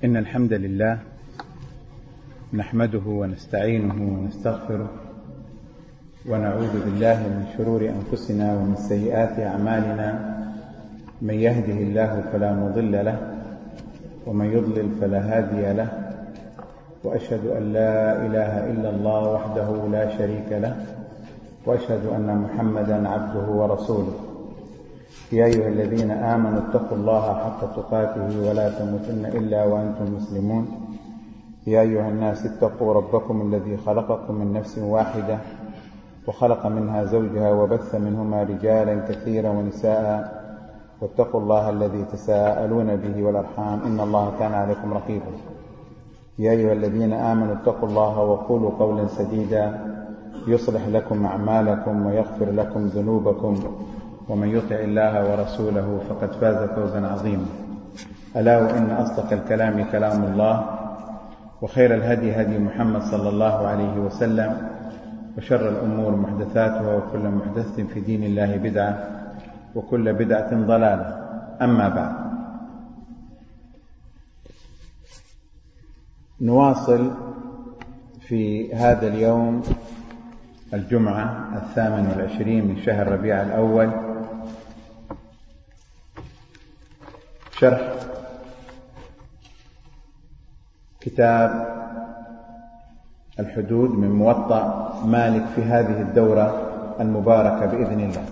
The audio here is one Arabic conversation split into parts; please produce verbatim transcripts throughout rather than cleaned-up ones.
إن الحمد لله نحمده ونستعينه ونستغفره ونعوذ بالله من شرور أنفسنا ومن سيئات أعمالنا. من يهده الله فلا مضل له ومن يضلل فلا هادي له، وأشهد أن لا إله إلا الله وحده لا شريك له، وأشهد أن محمدا عبده ورسوله. يا أيها الذين آمنوا اتقوا الله حق تقاته ولا تموتن إلا وأنتم مسلمون. يا أيها الناس اتقوا ربكم الذي خلقكم من نفس واحدة وخلق منها زوجها وبث منهما رجالا كثيرا ونساء، واتقوا الله الذي تساءلون به والأرحام إن الله كان عليكم رقيبا. يا أيها الذين آمنوا اتقوا الله وقولوا قولا سديدا يصلح لكم أعمالكم ويغفر لكم ذنوبكم، ومن يطع الله ورسوله فقد فاز فوزا عظيما. ألا وإن أصدق الكلام كلام الله، وخير الهدي هدي محمد صلى الله عليه وسلم، وشر الأمور محدثاتها، وكل محدثة في دين الله بدعة، وكل بدعة ضلالة. أما بعد، نواصل في هذا اليوم الجمعة الثامن والعشرين من شهر ربيع الأول شرح كتاب الحدود من موطأ مالك في هذه الدورة المباركة بإذن الله.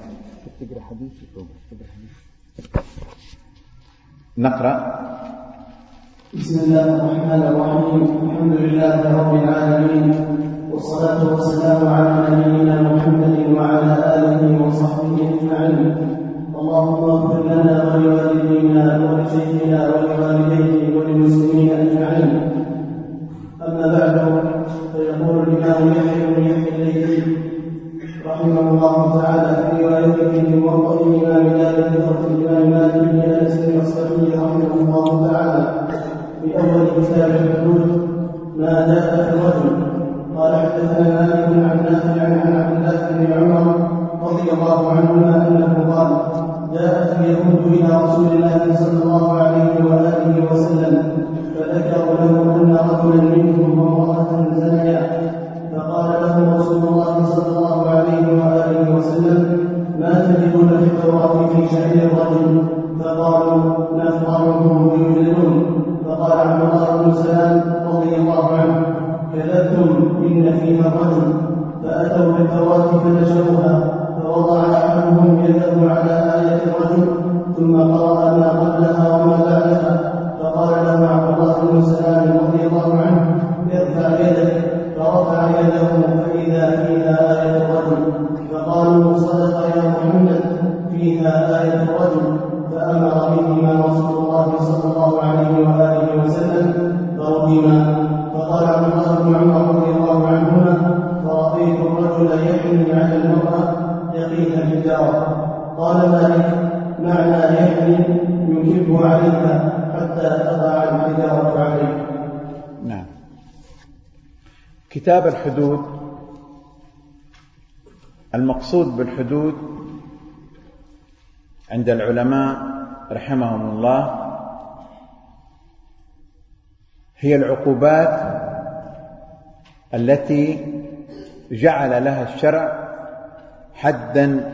نقرأ. بسم الله الرحمن الرحيم. الحمد لله رب العالمين، والصلاة والسلام على نبينا محمد وعلى آله وصحبه أجمعين. اللهم اغفر لنا ولوالدينا ولشيخنا ولوالديه وللمسلمين أجمعين. أما بعد، فيقول الإمام يحيى بن يحيى الليثي رحمه الله تعالى في روايته في موطأ الإمام مالك الإمام مالك بن أنس الأصبحي رحمه الله تعالى في أول كتاب الحدود ما جاء في الرجل. قال حدثنا مالك عن نافع عن عبد الله بن عمر رضي الله عنهما أنه قال: جاءت اليهود إلى رسول الله صلى الله عليه وآله وسلم فذكروا له أن رجلا منهم وامرأة زنيا، فقال له رسول الله صلى الله عليه وآله وسلم: ما تجدون في التوراة في شأن الرجل؟ فقالوا: نفضحه ويجلدون. فقال عبد الله بن سلام رضي الله عنه: كذبتم، إن فيها الرجل. فأتوا بالتوراة فنشروها، فوضع أحدهم يده على آية الرجل ثم قرأ ما قبلها وما بعدها. فقال له عبد الله بن سلام رضي الله عنه: ارفع يدك. فرفع يده فإذا فيها آية الرجل. فقالوا: صدق يا محمد، فيها آية الرجل. فأمر بهما رسول الله صلى الله عليه وآله وسلم فرجما. فقال عبد الله بن عمر رضي الله عنهما: فرأيت الرجل يحمي على المرأة يقين الحجارة. قال مالك: معنى يحمي يكب عليها حتى تضع الحجارة عليه. نعم. كتاب الحدود، المقصود بالحدود عند العلماء رحمهم الله هي العقوبات التي جعل لها الشرع حدا،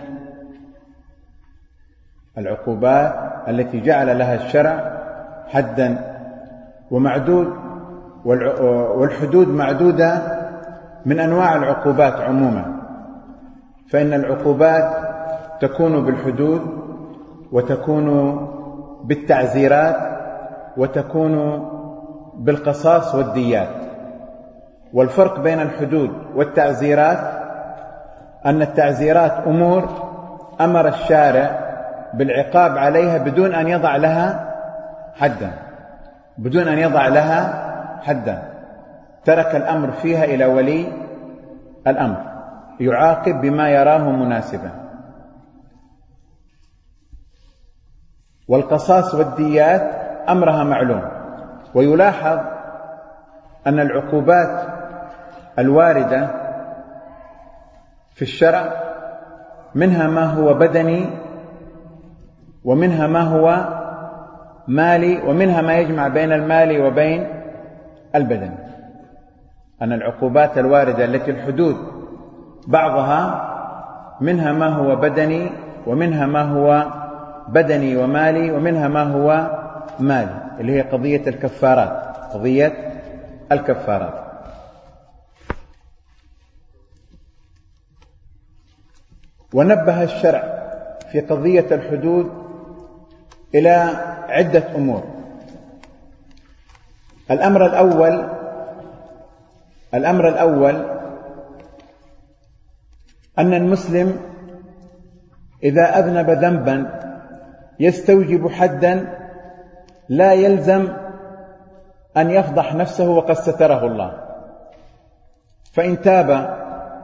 العقوبات التي جعل لها الشرع حدا ومعدود، والحدود معدودة من أنواع العقوبات عموما. فإن العقوبات تكون بالحدود، وتكون بالتعزيرات، وتكون بالقصاص والديات. والفرق بين الحدود والتعزيرات أن التعزيرات أمور أمر الشارع بالعقاب عليها بدون أن يضع لها حدا، بدون أن يضع لها حدا، ترك الأمر فيها إلى ولي الأمر يعاقب بما يراه مناسبا. والقصاص والديات أمرها معلوم. ويلاحظ أن العقوبات الواردة في الشرع منها ما هو بدني، ومنها ما هو مالي، ومنها ما يجمع بين المال وبين البدن. أن العقوبات الواردة التي الحدود بعضها منها ما هو بدني، ومنها ما هو بدني ومالي، ومنها ما هو مالي، اللي هي قضية الكفارات. قضية الكفارات. ونبه الشرع في قضية الحدود إلى عدة أمور. الأمر الأول الأمر الأول أن المسلم إذا أذنب ذنبا يستوجب حدا لا يلزم أن يفضح نفسه وقد ستره الله، فإن تاب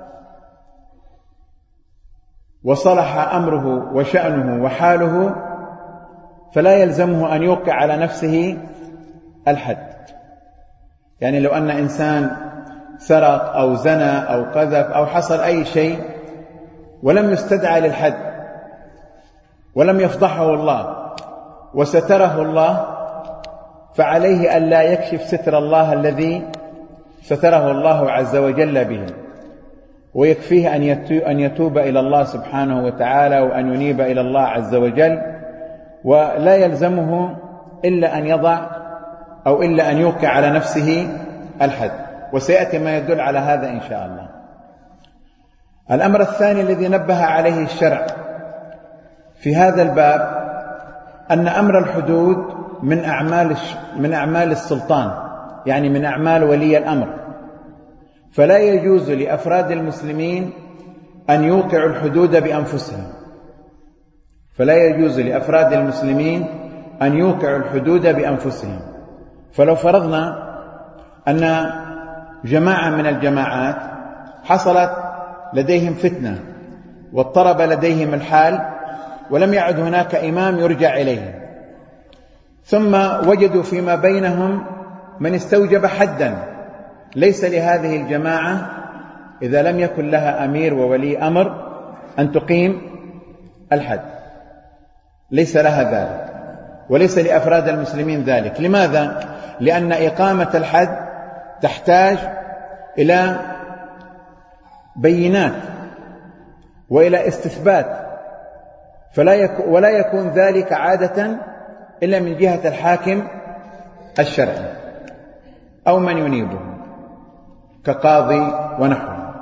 وصلح أمره وشأنه وحاله فلا يلزمه أن يوقع على نفسه الحد. يعني لو أن إنسان سرق أو زنى أو قذف أو حصل أي شيء ولم يستدعى للحد ولم يفضحه الله وستره الله، فعليه أن لا يكشف ستر الله الذي ستره الله عز وجل به، ويكفيه أن يتوب إلى الله سبحانه وتعالى وأن ينيب إلى الله عز وجل، ولا يلزمه إلا أن يضع أو إلا أن يوقع على نفسه الحد، وسيأتي ما يدل على هذا إن شاء الله. الأمر الثاني الذي نبه عليه الشرع في هذا الباب أن أمر الحدود من أعمال من أعمال السلطان، يعني من أعمال ولي الأمر، فلا يجوز لأفراد المسلمين أن يوقعوا الحدود بأنفسهم. فلا يجوز لأفراد المسلمين أن يوقعوا الحدود بأنفسهم. فلو فرضنا أن جماعة من الجماعات حصلت لديهم فتنة واضطرب لديهم الحال ولم يعد هناك إمام يرجع إليه، ثم وجدوا فيما بينهم من استوجب حدا، ليس لهذه الجماعة إذا لم يكن لها أمير وولي أمر أن تقيم الحد، ليس لها ذلك، وليس لأفراد المسلمين ذلك. لماذا؟ لأن إقامة الحد تحتاج إلى بينات وإلى استثبات، فلا يكون ولا يكون ذلك عادة إلا من جهة الحاكم الشرعي أو من ينيبه كقاضي ونحوه.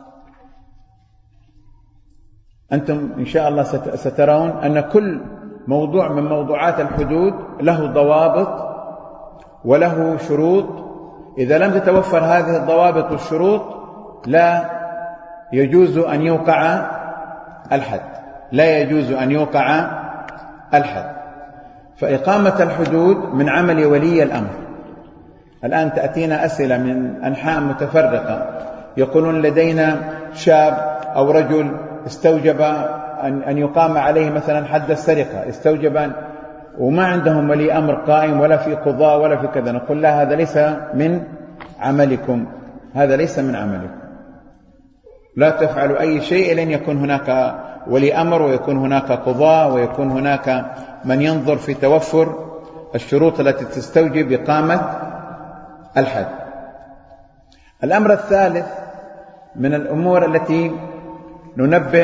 أنتم إن شاء الله سترون أن كل موضوع من موضوعات الحدود له ضوابط وله شروط. إذا لم تتوفر هذه الضوابط والشروط لا يجوز أن يوقع الحد، لا يجوز أن يوقع الحد. فإقامة الحدود من عمل ولي الأمر. الآن تأتينا أسئلة من أنحاء متفرقة يقولون لدينا شاب أو رجل استوجب أن يقام عليه مثلا حد السرقة، استوجب وما عندهم ولي أمر قائم ولا في قضاء ولا في كذا. نقول لا، هذا ليس من عملكم، هذا ليس من عملكم، لا تفعلوا أي شيء لن يكون هناك ولي أمر ويكون هناك قضاء ويكون هناك من ينظر في توفر الشروط التي تستوجب إقامة الحد. الأمر الثالث من الأمور التي ننبه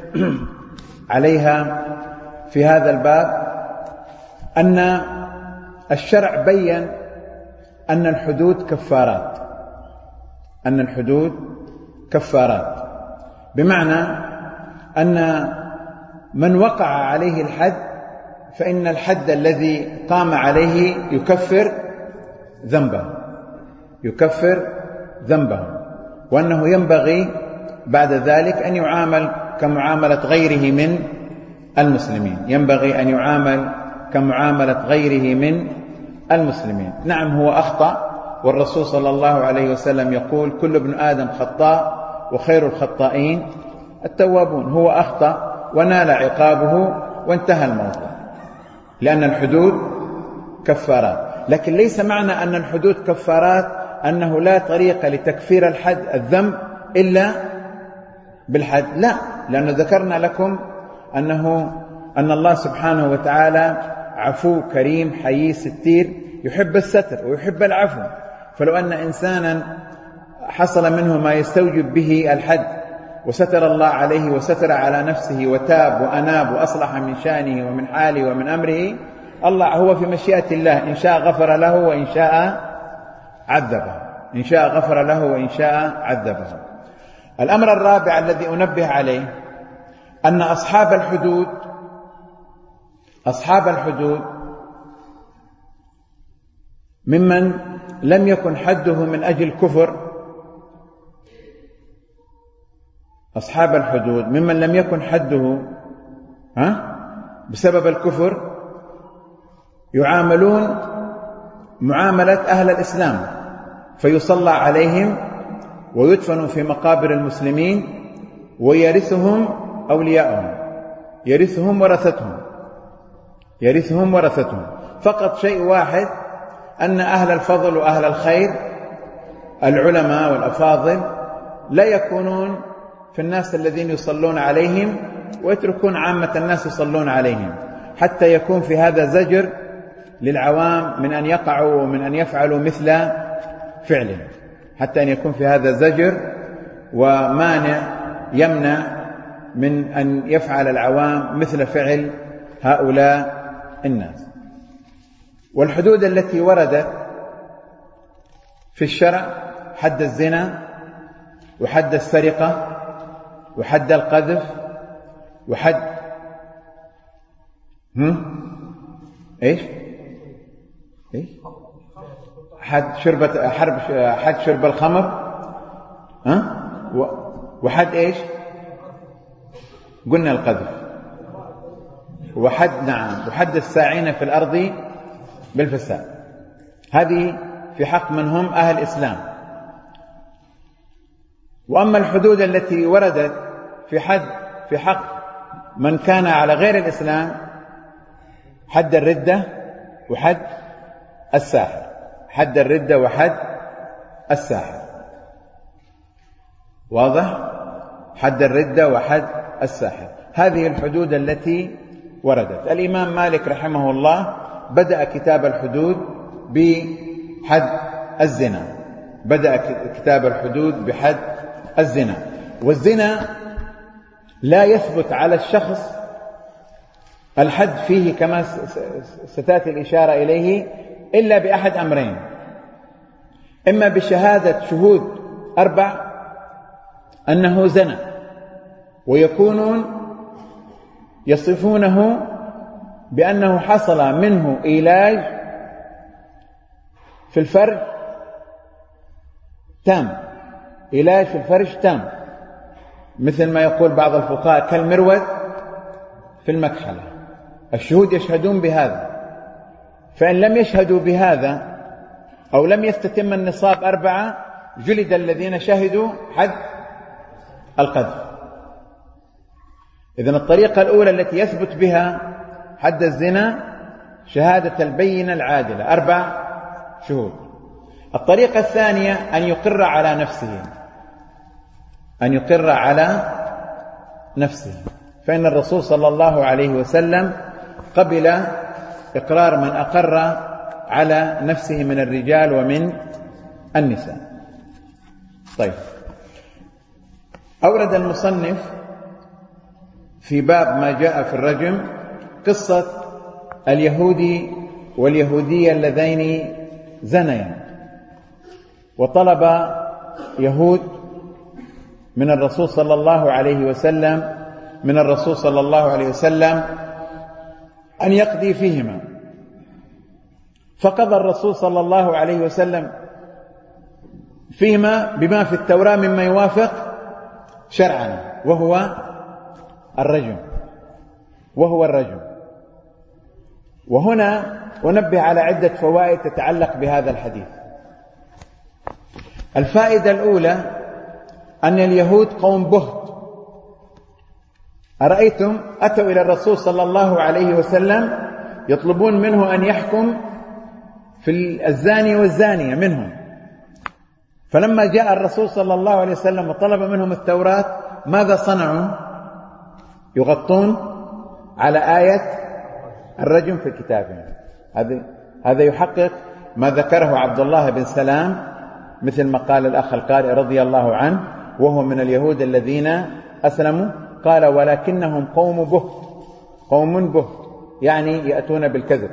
عليها في هذا الباب أن الشرع بيّن أن الحدود كفارات، أن الحدود كفارات، بمعنى أن من وقع عليه الحد فإن الحد الذي قام عليه يكفر ذنبه، يكفر ذنبه، وأنه ينبغي بعد ذلك أن يعامل كمعاملة غيره من المسلمين، ينبغي أن يعامل كمعاملة غيره من المسلمين. نعم هو أخطأ، والرسول صلى الله عليه وسلم يقول كل ابن آدم خطاء وخير الخطائين التوابون. هو أخطأ ونال عقابه وانتهى الموضوع، لأن الحدود كفارات. لكن ليس معنى أن الحدود كفارات أنه لا طريقة لتكفير الحد الذنب إلا بالحد، لا، لأن ذكرنا لكم أنه أن الله سبحانه وتعالى عفو كريم حيي ستير، يحب الستر ويحب العفو. فلو أن إنسانا حصل منه ما يستوجب به الحد وستر الله عليه وستر على نفسه وتاب وأناب وأصلح من شأنه ومن حاله ومن أمره، الله هو في مشيئة الله، إن شاء غفر له وإن شاء عذبه، إن شاء غفر له وإن شاء عذبه. الأمر الرابع الذي أنبه عليه أن أصحاب الحدود أصحاب الحدود ممن لم يكن حده من أجل كفر أصحاب الحدود ممن لم يكن حده ها بسبب الكفر يعاملون معاملة أهل الإسلام، فيصلى عليهم ويدفنوا في مقابر المسلمين ويرثهم أولياءهم، يرثهم ورثتهم يرثهم ورثتهم فقط شيء واحد، أن أهل الفضل وأهل الخير العلماء والأفاضل لا يكونون في الناس الذين يصلون عليهم ويتركون عامة الناس يصلون عليهم، حتى يكون في هذا زجر للعوام من أن يقعوا ومن أن يفعلوا مثل فعلهم، حتى أن يكون في هذا زجر ومانع يمنع من أن يفعل العوام مثل فعل هؤلاء الناس. والحدود التي وردت في الشرع حد الزنا وحد السرقة وحد القذف وحد هم؟ إيش إيش حد شرب حرب حد شرب الخمر ها وحد إيش قلنا القذف وحد نعم وحد الساعين في الأرض بالفساد. هذه في حق من هم أهل الإسلام. وأما الحدود التي وردت في حد في حق من كان على غير الإسلام حد الردة وحد الساحر، حد الردة وحد الساحر، واضح؟ حد الردة وحد الساحر، هذه الحدود التي وردت. الإمام مالك رحمه الله بدأ كتاب الحدود بحد الزنا، بدأ كتاب الحدود بحد الزنا. والزنا لا يثبت على الشخص الحد فيه كما ستأتي الإشارة إليه إلا بأحد أمرين: إما بشهادة شهود أربع أنه زنى، ويكونون يصفونه بأنه حصل منه إيلاج في الفرج تام، إيلاج في الفرج تام، مثل ما يقول بعض الفقهاء كالمرود في المكحلة. الشهود يشهدون بهذا، فإن لم يشهدوا بهذا أو لم يستتم النصاب أربعة جلد الذين شهدوا حد القذف. إذن الطريقة الأولى التي يثبت بها حد الزنا شهادة البينة العادلة، أربع شهود. الطريقة الثانية أن يقر على نفسه، أن يقر على نفسه، فإن الرسول صلى الله عليه وسلم قبل إقرار من أقر على نفسه من الرجال ومن النساء. طيب، أورد المصنف في باب ما جاء في الرجم قصة اليهودي واليهودية اللذين زنيا، وطلب يهود من الرسول صلى الله عليه وسلم من الرسول صلى الله عليه وسلم أن يقضي فيهما، فقضى الرسول صلى الله عليه وسلم فيهما بما في التوراة مما يوافق شرعنا، وهو الرجم وهو الرجم. وهنا أنبه على عدة فوائد تتعلق بهذا الحديث. الفائدة الأولى أن اليهود قوم بهت. أرأيتم أتوا إلى الرسول صلى الله عليه وسلم يطلبون منه أن يحكم في الزاني والزانية منهم، فلما جاء الرسول صلى الله عليه وسلم وطلب منهم التوراة ماذا صنعوا؟ يغطون على آية الرجم في كتابهم. هذا هذا يحقق ما ذكره عبد الله بن سلام، مثل ما قال الأخ القارئ رضي الله عنه وهو من اليهود الذين أسلموا، قال ولكنهم قوم بهت، قوم بهت يعني يأتون بالكذب.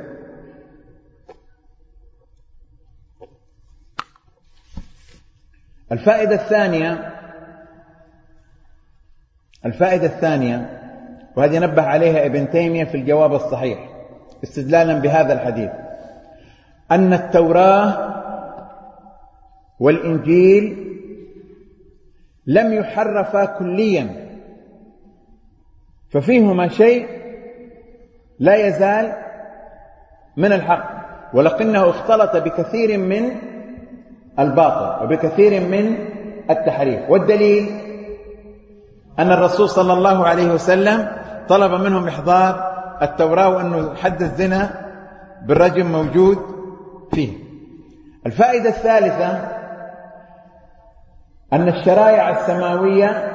الفائدة الثانية الفائدة الثانية وهذه نبه عليها ابن تيمية في الجواب الصحيح استدلالا بهذا الحديث، أن التوراة والإنجيل لم يحرفا كليا، ففيهما شيء لا يزال من الحق، ولكنه اختلط بكثير من الباطل وبكثير من التحريف. والدليل أن الرسول صلى الله عليه وسلم طلب منهم إحضار التوراة، وأنه حد الزنا بالرجم موجود فيه. الفائدة الثالثة أن الشرائع السماوية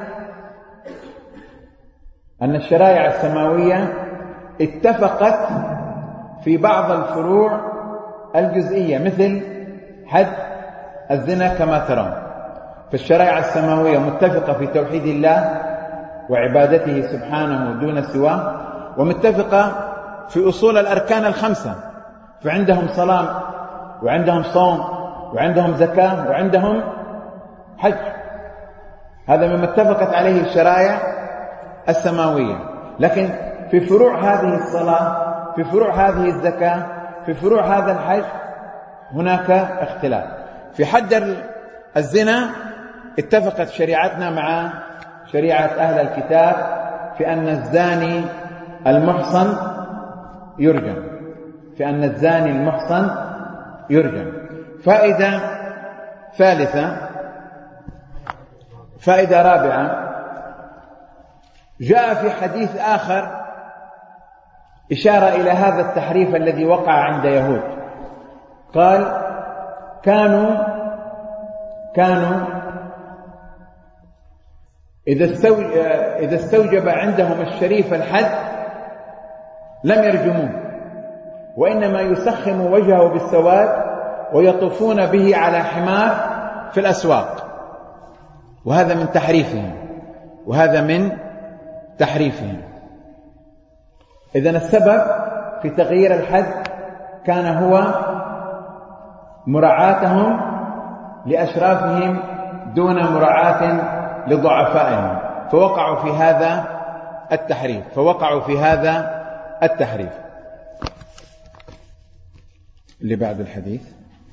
أن الشرائع السماوية اتفقت في بعض الفروع الجزئية مثل حد الزنا كما ترون. فالشرائع السماوية متفقة في توحيد الله وعبادته سبحانه دون سواه، ومتفقة في أصول الأركان الخمسة، فعندهم صلاة وعندهم صوم وعندهم زكاة وعندهم حج. هذا مما اتفقت عليه الشرائع السماوية. لكن في فروع هذه الصلاة، في فروع هذه الزكاة، في فروع هذا الحج هناك اختلاف. في حد الزنا اتفقت شريعتنا مع شريعة أهل الكتاب في أن الزاني المحصن يرجم، في أن الزاني المحصن يرجم. فائدة ثالثة فائدة رابعة، جاء في حديث آخر إشارة إلى هذا التحريف الذي وقع عند يهود. قال كانوا كانوا إذا استوجب عندهم الشريف الحد لم يرجموه، وإنما يسخم وجهه بالسواد ويطوفون به على حمار في الأسواق. وهذا من تحريفهم وهذا من تحريفهم. إذن السبب في تغيير الحد كان هو مراعاتهم لأشرافهم دون مراعاة لضعفائهم، فوقعوا في هذا التحريف فوقعوا في هذا التحريف. اللي بعد الحديث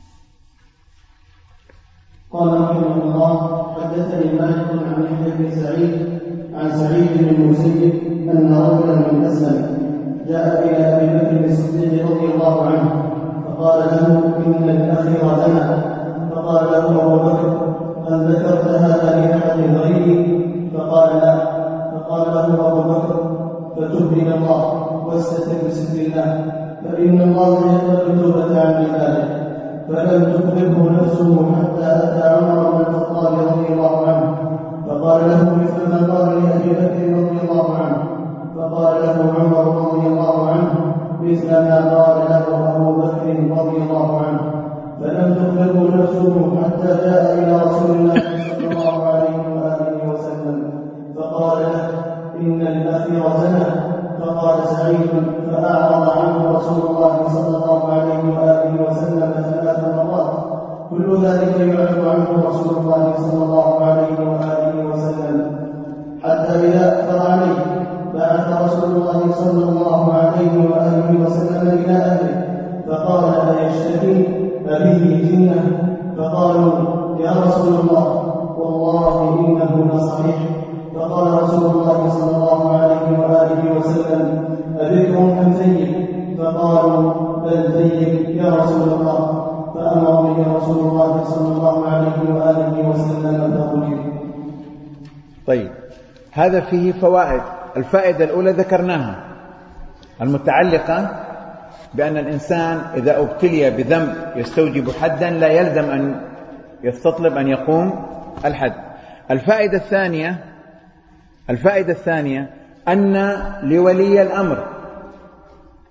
قال رحمه الله حدثني مالك عن يحيى بن سعيد عن سعيد بن المسيب أن رجلا من أسلم جاء إلى أبي بكر الصديق رضي الله عنه فقال له إن الأخير زنى، فقال له أبو بكر هل ذكرت هذا لأحد غيري؟ فقال لا. فقال له أبو بكر فتب إلى الله واستتر بستر الله، فإن الله يقبل التوبة عن عباده. فلم تقبله نفسه حتى أتى عمر بن الخطاب رضي الله عنه فقال له مثل ما قال لأبي بكر رضي الله عنه، فقال له عمر رضي الله عنه مثل ما قال له أبو بكر رضي الله عنه. فلم تقبله نفسه حتى جاء إلى رسول الله صلى الله عليه وآله وسلم فقال له إن الأخير زنى. فقال سعيد فأعرض عنه رسول الله صلى الله عليه وآله وسلم ثلاث مرات، كل ذلك يعرض عنه رسول الله صلى الله عليه وآله وسلم حتى إذا أكثر عليه بعث رسول الله صلى الله عليه وآله وسلم إلى أهله فقال أيشتكي أبيه جنة؟ فقالوا يا رسول الله والله إنه لصحيح. فقال رسول الله صلى الله عليه وآله وسلم أبكر أم ثيب؟ فقالوا بل ثيب يا رسول الله. فأمر به رسول الله صلى الله عليه وآله وسلم بقوله. طيب، هذا فيه فوائد. الفائدة الأولى ذكرناها المتعلقة بأن الإنسان إذا ابتلي بذنب يستوجب حدا لا يلزم أن يستطلب أن يقوم الحد. الفائدة الثانية الفائدة الثانية أن لولي الأمر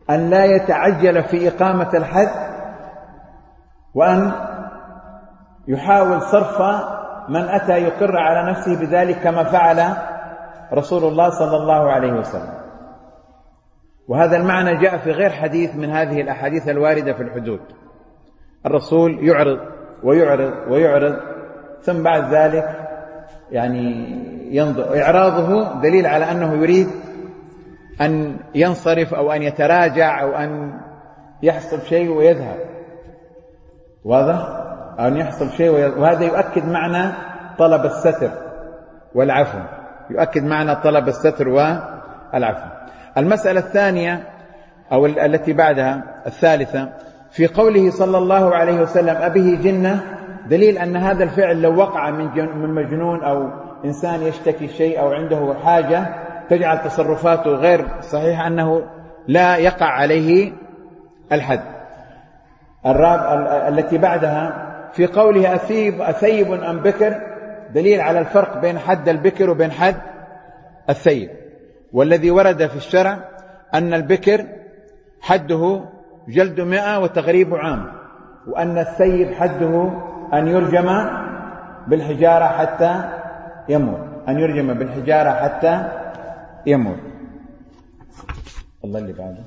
أن لا يتعجل في إقامة الحد، وأن يحاول صرف من أتى يقر على نفسه بذلك كما فعل رسول الله صلى الله عليه وسلم. وهذا المعنى جاء في غير حديث من هذه الأحاديث الواردة في الحدود. الرسول يعرض ويعرض ويعرض، ثم بعد ذلك يعني ينظر. إعراضه دليل على أنه يريد أن ينصرف أو أن يتراجع أو أن يحصل شيء ويذهب، واضح؟ أو أن يحصل شيء ويذهب. وهذا يؤكد معنى طلب الستر والعفو، يؤكد معنى طلب الستر والعفو. المسألة الثانية أو التي بعدها الثالثة في قوله صلى الله عليه وسلم أبه جنة، دليل أن هذا الفعل لو وقع من مجنون أو إنسان يشتكي شيء أو عنده حاجة تجعل تصرفاته غير صحيحة أنه لا يقع عليه الحد. الرابعة التي بعدها في قوله أثيب أثيب أم بكر، دليل على الفرق بين حد البكر وبين حد الثيب. والذي ورد في الشرع أن البكر حده جلد مئة وتغريب عام، وأن الثيب حده أن يرجم بالحجارة حتى يموت، أن يرجم بالحجارة حتى يموت. الله اللي بعده.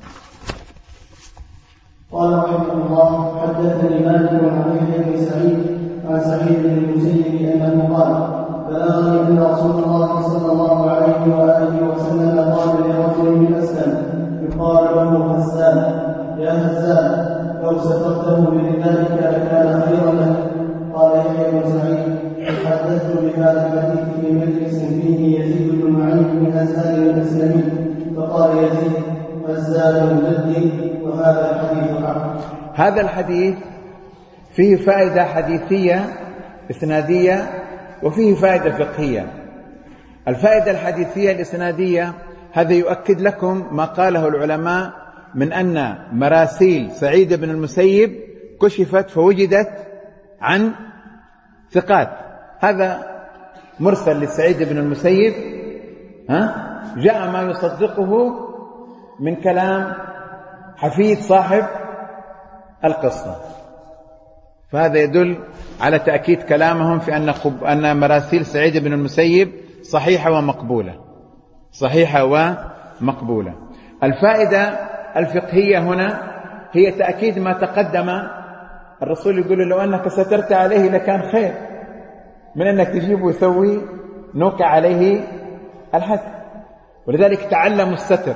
قال رحمه الله حدثني مالك عن يحيى بن سعيد عن سعيد بن المسيب أنه قال بلغني أن رسول الله صلى الله عليه وآله وسلم قال لرجل من أسلم يقال له هزال يا هزال لو سترته بردائك لكان خيرا لك. قال يحيى بن سعيد حدثت بهذا الحديث في مجلس فيه يزيد بن معين من هزال الأسلمي، فقال يزيد هزال جدي وهذا الحديث حق. هذا الحديث فيه فائدة حديثية إسنادية وفيه فائدة فقهية. الفائدة الحديثية الإسنادية هذا يؤكد لكم ما قاله العلماء من أن مراسيل سعيد بن المسيب كشفت فوجدت عن ثقات. هذا مرسل لسعيد بن المسيب، ها جاء ما يصدقه من كلام حفيد صاحب القصة، فهذا يدل على تأكيد كلامهم في أن أن مراسيل سعيد بن المسيب صحيحة ومقبولة، صحيحة ومقبولة. الفائدة الفقهية هنا هي تأكيد ما تقدم. الرسول يقول لو أنك سترت عليه لكان خير من أنك تجيب ويسوي نوك عليه الحد. ولذلك تعلموا الستر،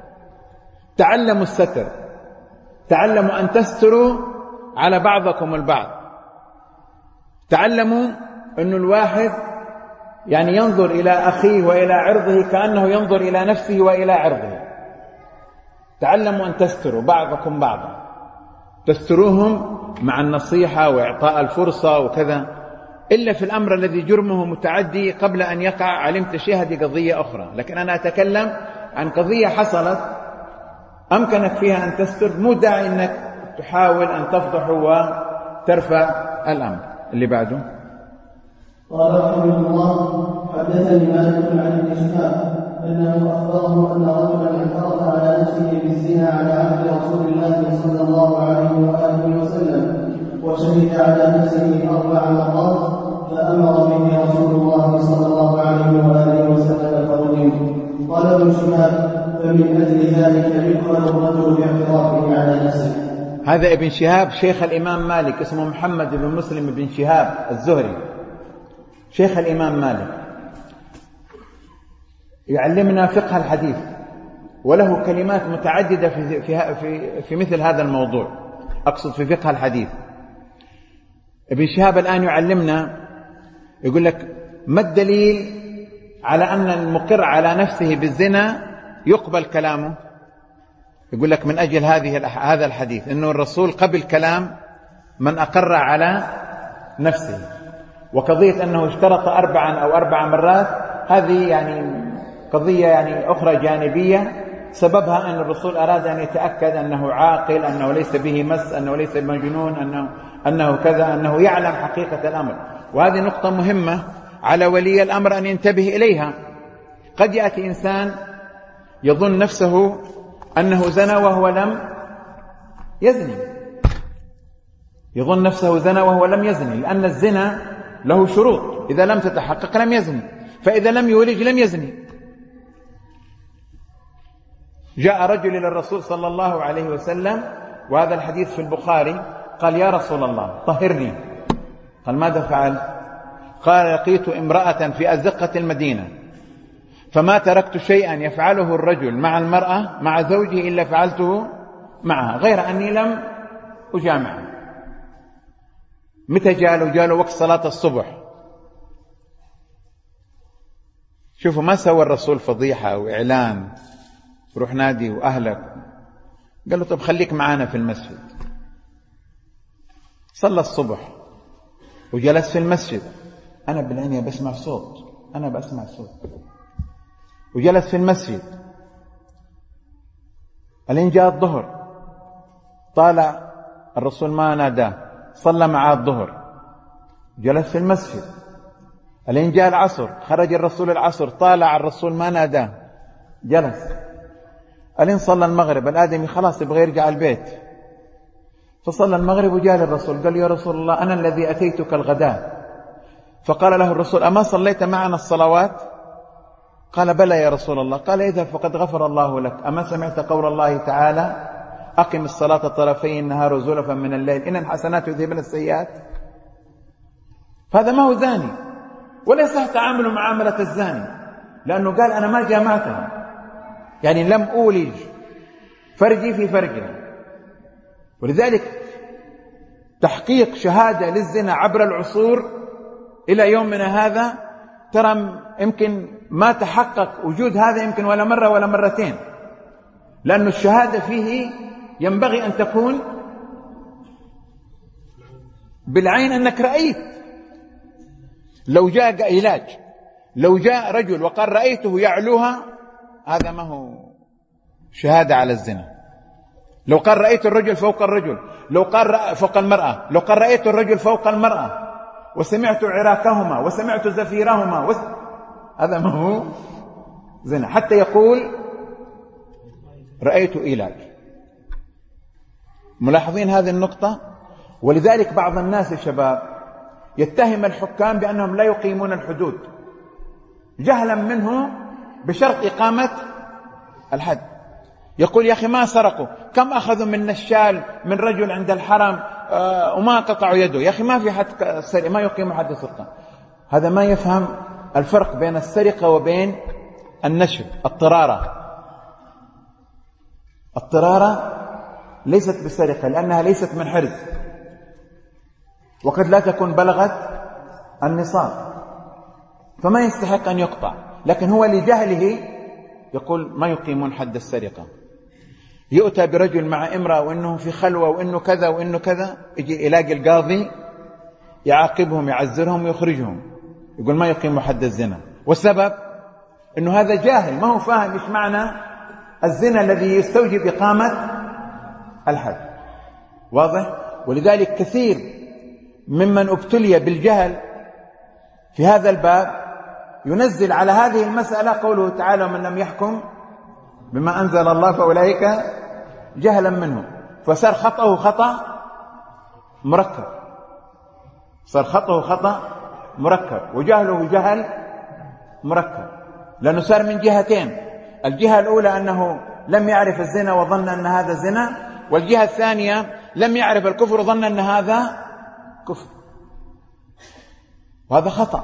تعلموا الستر، تعلموا أن تستروا على بعضكم البعض. تعلموا أن الواحد يعني ينظر إلى أخيه وإلى عرضه كأنه ينظر إلى نفسه وإلى عرضه. تعلموا أن تستروا بعضكم بعضا، تستروهم مع النصيحة وإعطاء الفرصة وكذا، إلا في الأمر الذي جرمه متعدي قبل أن يقع علمت شيء، هذه قضية أخرى. لكن أنا أتكلم عن قضية حصلت أمكنك فيها أن تستر، مو داعي أنك تحاول أن تفضح وترفع الأمر. اللي بعده. قال رحمه الله حدثني مالك عن ابن شهاب أنه أخبره أن رجلا اعترف على نفسه بالزنا على عهد رسول الله صلى الله عليه وآله وسلم، وشهد على نفسه أربع مرات، فأمر به رسول الله صلى الله عليه وآله وسلم فرجم. قال ابن شهاب فمن أجل ذلك يقبل الرجل باعترافه على نفسه. هذا ابن شهاب شيخ الإمام مالك، اسمه محمد بن مسلم بن شهاب الزهري، شيخ الإمام مالك، يعلمنا فقه الحديث، وله كلمات متعددة في, في, في, في مثل هذا الموضوع، أقصد في فقه الحديث. ابن شهاب الآن يعلمنا، يقول لك ما الدليل على أن المقر على نفسه بالزنا يقبل كلامه؟ يقول لك من أجل هذه هذا الحديث، إنه الرسول قبل كلام من أقر على نفسه. وقضية أنه اشترط أربعا أو أربع مرات هذه يعني قضية يعني أخرى جانبية، سببها أن الرسول أراد أن يتأكد أنه عاقل، أنه ليس به مس، أنه ليس مجنون، أنه, أنه كذا، أنه يعلم حقيقة الأمر. وهذه نقطة مهمة على ولي الأمر أن ينتبه إليها. قد يأتي إنسان يظن نفسه أنه زنى وهو لم يزني، يظن نفسه زنى وهو لم يزني، لأن الزنا له شروط، إذا لم تتحقق لم يزني، فإذا لم يولج لم يزني. جاء رجل إلى الرسول صلى الله عليه وسلم، وهذا الحديث في البخاري، قال: يا رسول الله طهرني. قال: ماذا فعل؟ قال: لقيت امرأة في أزقة المدينة، فما تركت شيئا يفعله الرجل مع المرأة مع زوجه إلا فعلته معها، غير أني لم أجامعها. متى جاءوا؟ جاءوا وقت صلاة الصبح. شوفوا ما سوى الرسول فضيحة وإعلان روح نادي وأهلك، قال له: طب خليك معانا في المسجد. صلى الصبح وجلس في المسجد، أنا بالعنية بسمع صوت، أنا بسمع صوت، وجلس في المسجد الين جاء الظهر، طالع الرسول ما ناداه، صلى معاه الظهر، جلس في المسجد الين جاء العصر، خرج الرسول العصر، طالع الرسول ما ناداه، جلس الين صلى المغرب. الآدمي خلاص يبغى يرجع البيت، فصلى المغرب وجاء للرسول قال: يا رسول الله أنا الذي أتيتك الغداء. فقال له الرسول: أما صليت معنا الصلوات؟ قال: بلى يا رسول الله. قال: إذا فقد غفر الله لك. أما سمعت قول الله تعالى: أقم الصلاة طرفي النهار وزلفا من الليل إن الحسنات يذهبن السيئات؟ فهذا ما هو زاني، ولا يصح تعامله معاملة الزاني، لأنه قال: أنا ما جامعتها، يعني لم أولج فرجي في فرجها. ولذلك تحقيق شهادة للزنا عبر العصور إلى يومنا هذا، ترى يمكن ما تحقق وجود هذا يمكن ولا مرة ولا مرتين، لأن الشهادة فيه ينبغي أن تكون بالعين، أنك رأيت. لو جاء علاج، لو جاء رجل وقال رأيته يعلوها، هذا ما هو شهادة على الزنا. لو قال رأيت الرجل فوق الرجل، لو قال فوق المرأة، لو قال رأيت الرجل فوق المرأة وسمعت عراكهما وسمعت زفيرهما وس... هذا ما هو زنا، حتى يقول رأيت علاج. ملاحظين هذه النقطة؟ ولذلك بعض الناس الشباب يتهم الحكام بأنهم لا يقيمون الحدود جهلا منه بشرط إقامة الحد. يقول: يا أخي ما سرقوا، كم أخذوا من نشال من رجل عند الحرم آه وما قطعوا يده، يا أخي ما في حد سرقة، ما يقيم حد سرقة. هذا ما يفهم الفرق بين السرقة وبين النشل. الطرارة الطرارة ليست بسرقة، لأنها ليست من حرز، وقد لا تكون بلغت النصاب، فما يستحق أن يقطع. لكن هو لجهله يقول ما يقيمون حد السرقة. يؤتى برجل مع امرأة وإنه في خلوة وإنه كذا وإنه كذا، يجي يلاقي القاضي يعاقبهم يعزرهم ويخرجهم، يقول ما يقيم حد الزنا. والسبب إنه هذا جاهل، ما هو فاهم إيش معنى الزنا الذي يستوجب إقامة الحد. واضح؟ ولذلك كثير ممن ابتلي بالجهل في هذا الباب ينزل على هذه المسألة قوله تعالى: ومن لم يحكم بما أنزل الله فأولئك جهلا منه. فصار خطأه خطأ مركب، صار خطأه خطأ مركب، وجهله جهل مركب، لأنه صار من جهتين. الجهة الأولى أنه لم يعرف الزنا وظن أن هذا زنا، والجهة الثانية لم يعرف الكفر وظن أن هذا كفر، وهذا خطأ.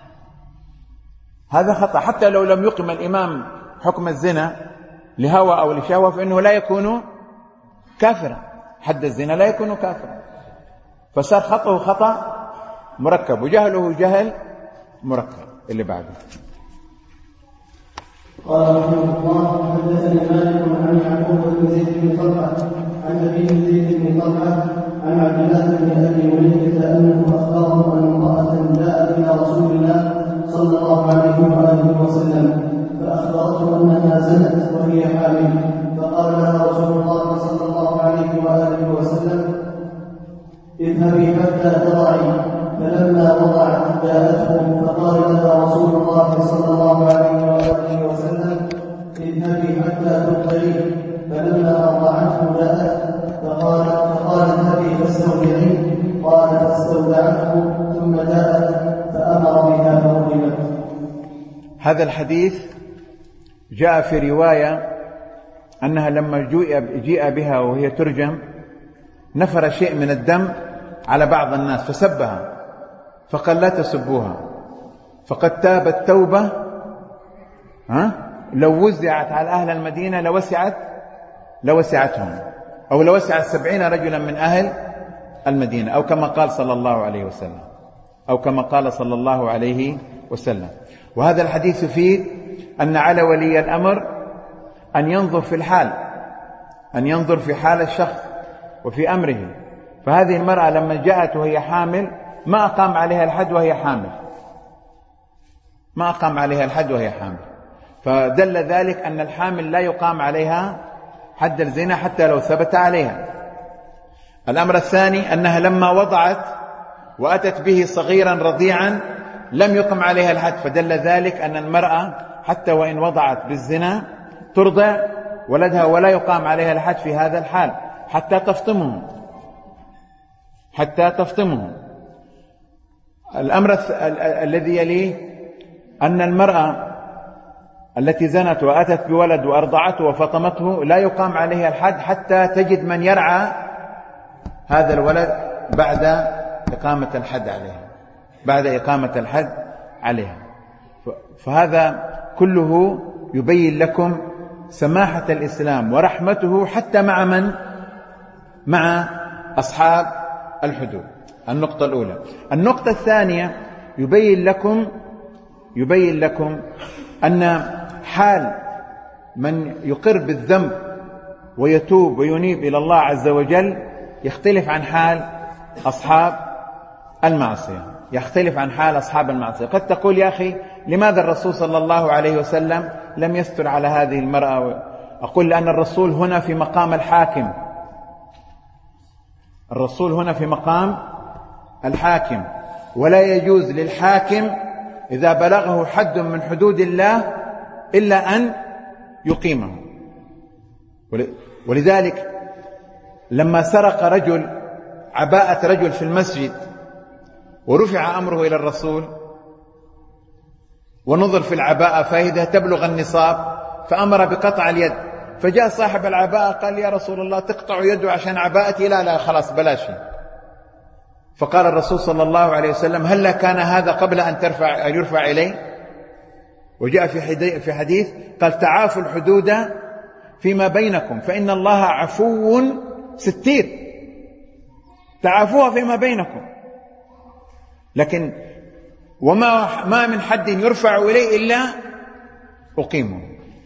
هذا خطأ. حتى لو لم يقم الإمام حكم الزنا لهوى أو لشهوة فإنه لا يكون كافرا، حد الزنا لا يكون كافرا. فصار خطأه خطأ مركب وجهله جهل مركب. اللي بعده قال رحمه الله: حدثني مالك عن يعقوب بن زيد بن طلحة عن أبي زيد بن طلحة عن عبد الله بن أبي مليكة أنه أخبره أن امرأة جاءت إلى رسول الله صلى الله عليه وآله وسلم فأخبرته أنها زنت وهي حامل، فقال لها رسول الله صلى الله عليه وآله وسلم: اذهبي حتى تضعي. فلما وضعت جاءته فقال لها رسول الله صلى الله عليه وآله وسلم: اذهبي حتى تبتلي. فلما أرضعته جاءت فقال فقال هذه فاستودعي، قال فاستودعته ثم جاءت فأمر بها فأهلت. هذا الحديث جاء في رواية أنها لما جيء بها وهي ترجم نفر شيء من الدم على بعض الناس فسبها، فقال لا تسبوها فقد تابت توبة ها لو وزعت على أهل المدينة لوسعت لوسعتهم، أو لوسعت سبعين رجلا من أهل المدينة، أو كما قال صلى الله عليه وسلم أو كما قال صلى الله عليه وسلم. وهذا الحديث فيه أن على ولي الأمر أن ينظر في الحال، أن ينظر في حال الشخص وفي أمره. فهذه المرأة لما جاءت وهي حامل ما أقام عليها الحد وهي حامل، ما أقام عليها الحد وهي حامل، فدل ذلك أن الحامل لا يقام عليها حد الزنا حتى لو ثبت عليها. الأمر الثاني أنها لما وضعت وأتت به صغيرا رضيعا لم يقم عليها الحد، فدل ذلك أن المرأة حتى وإن وضعت بالزنا ترضع ولدها ولا يقام عليها الحد في هذا الحال حتى تفطمه حتى تفطمه. الأمر الذي يليه أن المرأة التي زنت وأتت بولد وأرضعته وفطمته لا يقام عليها الحد حتى تجد من يرعى هذا الولد بعد إقامة الحد عليها بعد إقامة الحد عليها. فهذا كله يبين لكم سماحة الإسلام ورحمته حتى مع من؟ مع أصحاب الحدود. النقطة الأولى. النقطة الثانية يبين لكم يبين لكم أن حال من يقر بالذنب ويتوب وينيب إلى الله عز وجل يختلف عن حال أصحاب المعصية يختلف عن حال أصحاب المعصية. قد تقول يا أخي لماذا الرسول صلى الله عليه وسلم لم يستر على هذه المرأة؟ أقول لأن الرسول هنا في مقام الحاكم الرسول هنا في مقام الحاكم ولا يجوز للحاكم إذا بلغه حد من حدود الله إلا أن يقيمه. ولذلك لما سرق رجل عباءة رجل في المسجد ورفع أمره إلى الرسول ونظر في العباءة فإذا تبلغ النصاب فأمر بقطع اليد، فجاء صاحب العباءة قال يا رسول الله تقطع يده عشان عباءتي؟ لا لا خلاص بلاش. فقال الرسول صلى الله عليه وسلم هل كان هذا قبل أن ترفع أن يرفع إليه؟ وجاء في في حديث قال تعافوا الحدود فيما بينكم فإن الله عفو ستير، تعافوها فيما بينكم. لكن وما ما من حد يرفع إليه إلا أقيمه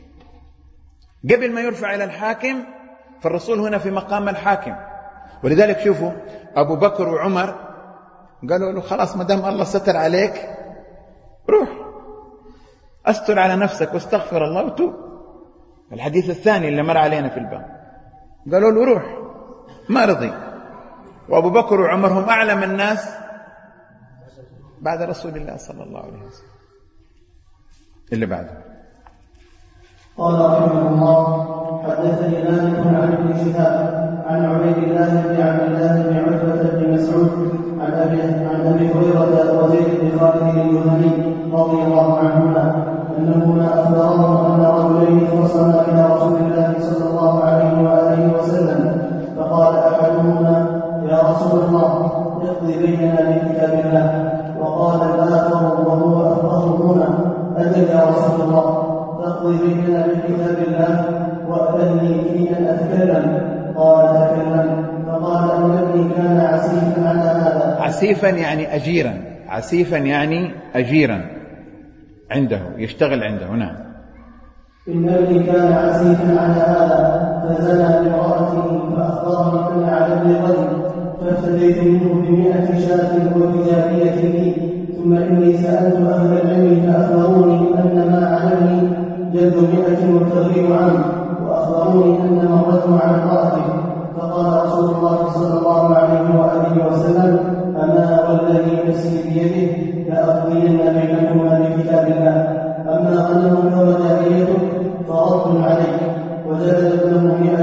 قبل ما يرفع إلى الحاكم. فالرسول هنا في مقام الحاكم. ولذلك شوفوا أبو بكر وعمر قالوا له خلاص ما دام الله ستر عليك روح أستر على نفسك واستغفر الله وتوب. الحديث الثاني اللي مر علينا في الباب قالوا له روح، ما رضي. وأبو بكر وعمر هم أعلم الناس بعد رسول الله صلى الله عليه وسلم. اللي بعده قال رحمه الله حدثني مالك عن ابن شهاب عن عبيد الله بن عبد الله بن عتبة بن مسعود عن أبي عن أبي هريرة وزيد بن خالد الجهني رضي الله عنهما أنهما أخبرهم أن رجلين خصما إلى رسول الله صلى الله عليه وآله وسلم فقال أحدهما يا رسول الله اقضي بيننا بكتاب الله، وقال الآخر وهو أفقههما أجل يا رسول الله فاقضي بيننا بكتاب الله وأذني في أن أتكلم. قال تكلم. فقال إن ابني كان عسيفا على هذا. عسيفا يعني أجيرا عسيفا يعني أجيرا عنده يشتغل عنده. نعم. إن ابني كان عسيفا على هذا فزنى بامرأته فأخبرني أن على ابن رجل فافتديت منه بمئة شاة وبجارية لي، ثم إني سألت أهل العلم فأخبروني أن ما علمني جلد مئة والتغريب عنه، وأخبروني أن مرته على امرأته. فقال رسول الله صلى الله عليه وآله وسلم أما والذي نفسي بيده لأقضين بينكما بكتاب الله، أما غنمك وجاريتك فرد عليك. وجلد ابنه مئة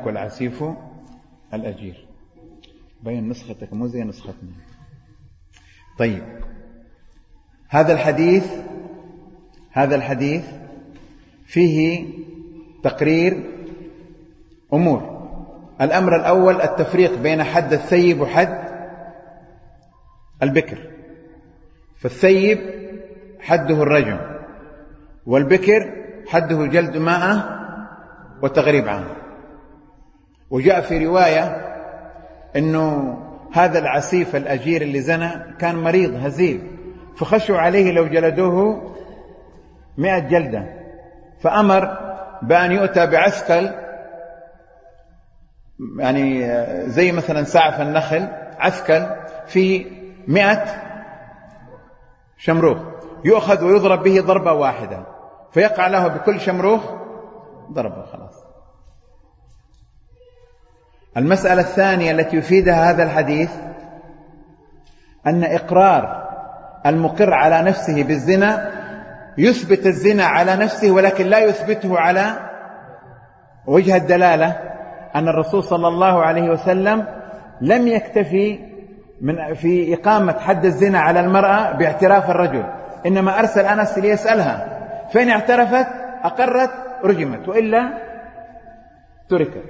المالك والعسيف الأجير. بين نسختك مو زي نسختنا. طيب، هذا الحديث هذا الحديث فيه تقرير أمور. الأمر الأول التفريق بين حد الثيب وحد البكر. فالثيب حده الرجم، والبكر حده جلد مائة وتغريب عام. وجاء في رواية أنه هذا العسيف الأجير اللي زنى كان مريض هزيل، فخشوا عليه لو جلدوه مئة جلدة، فأمر بأن يؤتى بعسكل، يعني زي مثلا سعف النخل، عسكل في مئة شمروخ، يؤخذ ويضرب به ضربة واحدة، فيقع له بكل شمروخ ضربة. خلاص. المسألة الثانية التي يفيدها هذا الحديث أن إقرار المقر على نفسه بالزنا يثبت الزنا على نفسه، ولكن لا يثبته على وجه الدلالة أن الرسول صلى الله عليه وسلم لم يكتفي من في إقامة حد الزنا على المرأة باعتراف الرجل، إنما أرسل أنس ليسألها، فإن اعترفت أقرت رجمت، وإلا تركت،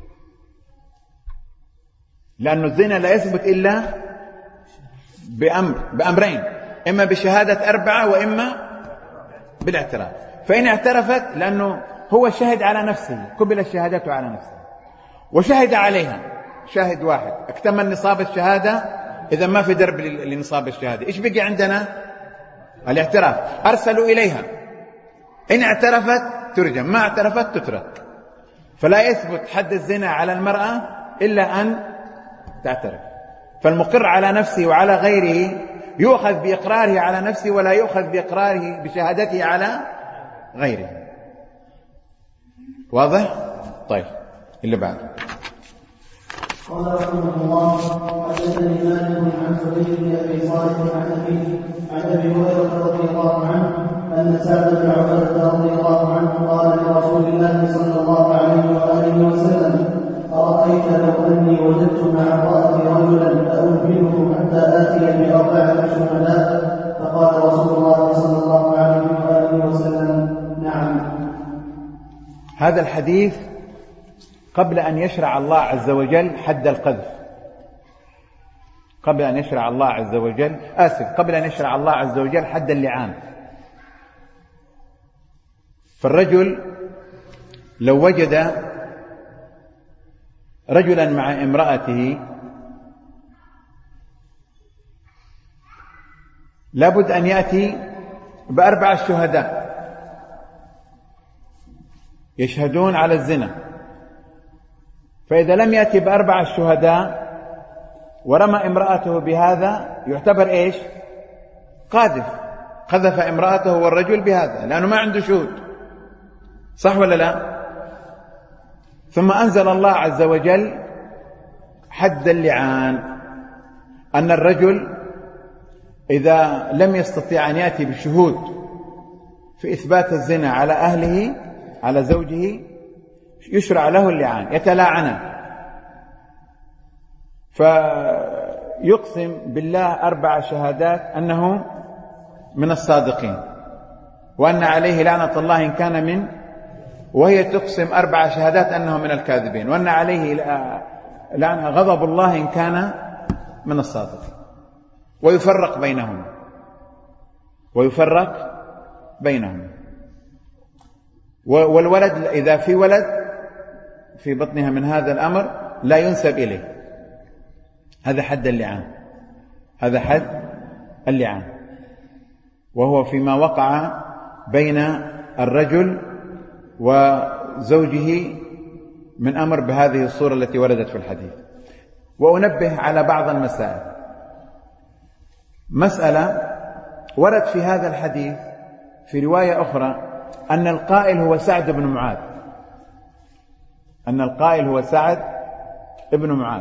لأن الزنا لا يثبت إلا بأمر بأمرين، إما بشهادة أربعة وإما بالاعتراف. فإن اعترفت، لأنه هو شهد على نفسه، قبل شهادته على نفسه وشهد عليها شاهد واحد، اكتمل نصاب الشهادة، إذا ما في درب لنصاب الشهادة. إيش بقي عندنا؟ الاعتراف. أرسلوا إليها، إن اعترفت ترجم، ما اعترفت تترك. فلا يثبت حد الزنا على المرأة إلا أن تعترف. فالمقر على نفسه وعلى غيره يؤخذ بإقراره على نفسه، ولا يؤخذ بإقراره بشهادته على غيره. واضح؟ طيب، اللي بعده. قال رحمه الله: حدثني مالك عن سعيد بن ابي صالح عن ابيه عن ابي هريره رضي الله عنه ان سعد بن عباده رضي الله عنه قال لرسول الله صلى الله عليه واله وسلم: ارايت لو اني وجدت مع امراتي رجلا لألبنه حتى اتي باربعه شهداء؟ فقال رسول الله صلى الله عليه واله وسلم: نعم. هذا الحديث قبل أن يشرع الله عز وجل حد القذف، قبل أن يشرع الله عز وجل آسف قبل أن يشرع الله عز وجل حد اللعان. فالرجل لو وجد رجلا مع امرأته لابد أن يأتي بأربعة شهداء يشهدون على الزنا. فإذا لم يأتي بأربعة شهداء ورمى امرأته بهذا يعتبر إيش؟ قاذف، قذف امرأته والرجل بهذا، لأنه ما عنده شهود. صح ولا لا؟ ثم أنزل الله عز وجل حد اللعان، أن الرجل إذا لم يستطيع أن يأتي بالشهود في إثبات الزنا على أهله على زوجه يشرع له اللعان، يتلاعنان، فيقسم بالله أربع شهادات أنه من الصادقين، وأن عليه لعنة الله إن كان من، وهي تقسم أربع شهادات أنه من الكاذبين، وأن عليه لعنة غضب الله إن كان من الصادقين، ويفرق بينهم ويفرق بينهم والولد إذا في ولد في بطنها من هذا الأمر لا ينسب إليه. هذا حد اللعان، هذا حد اللعان، وهو فيما وقع بين الرجل وزوجه من أمر بهذه الصورة التي وردت في الحديث. وأنبه على بعض المسائل. مسألة ورد في هذا الحديث في رواية أخرى أن القائل هو سعد بن معاذ، أن القائل هو سعد بن معاذ،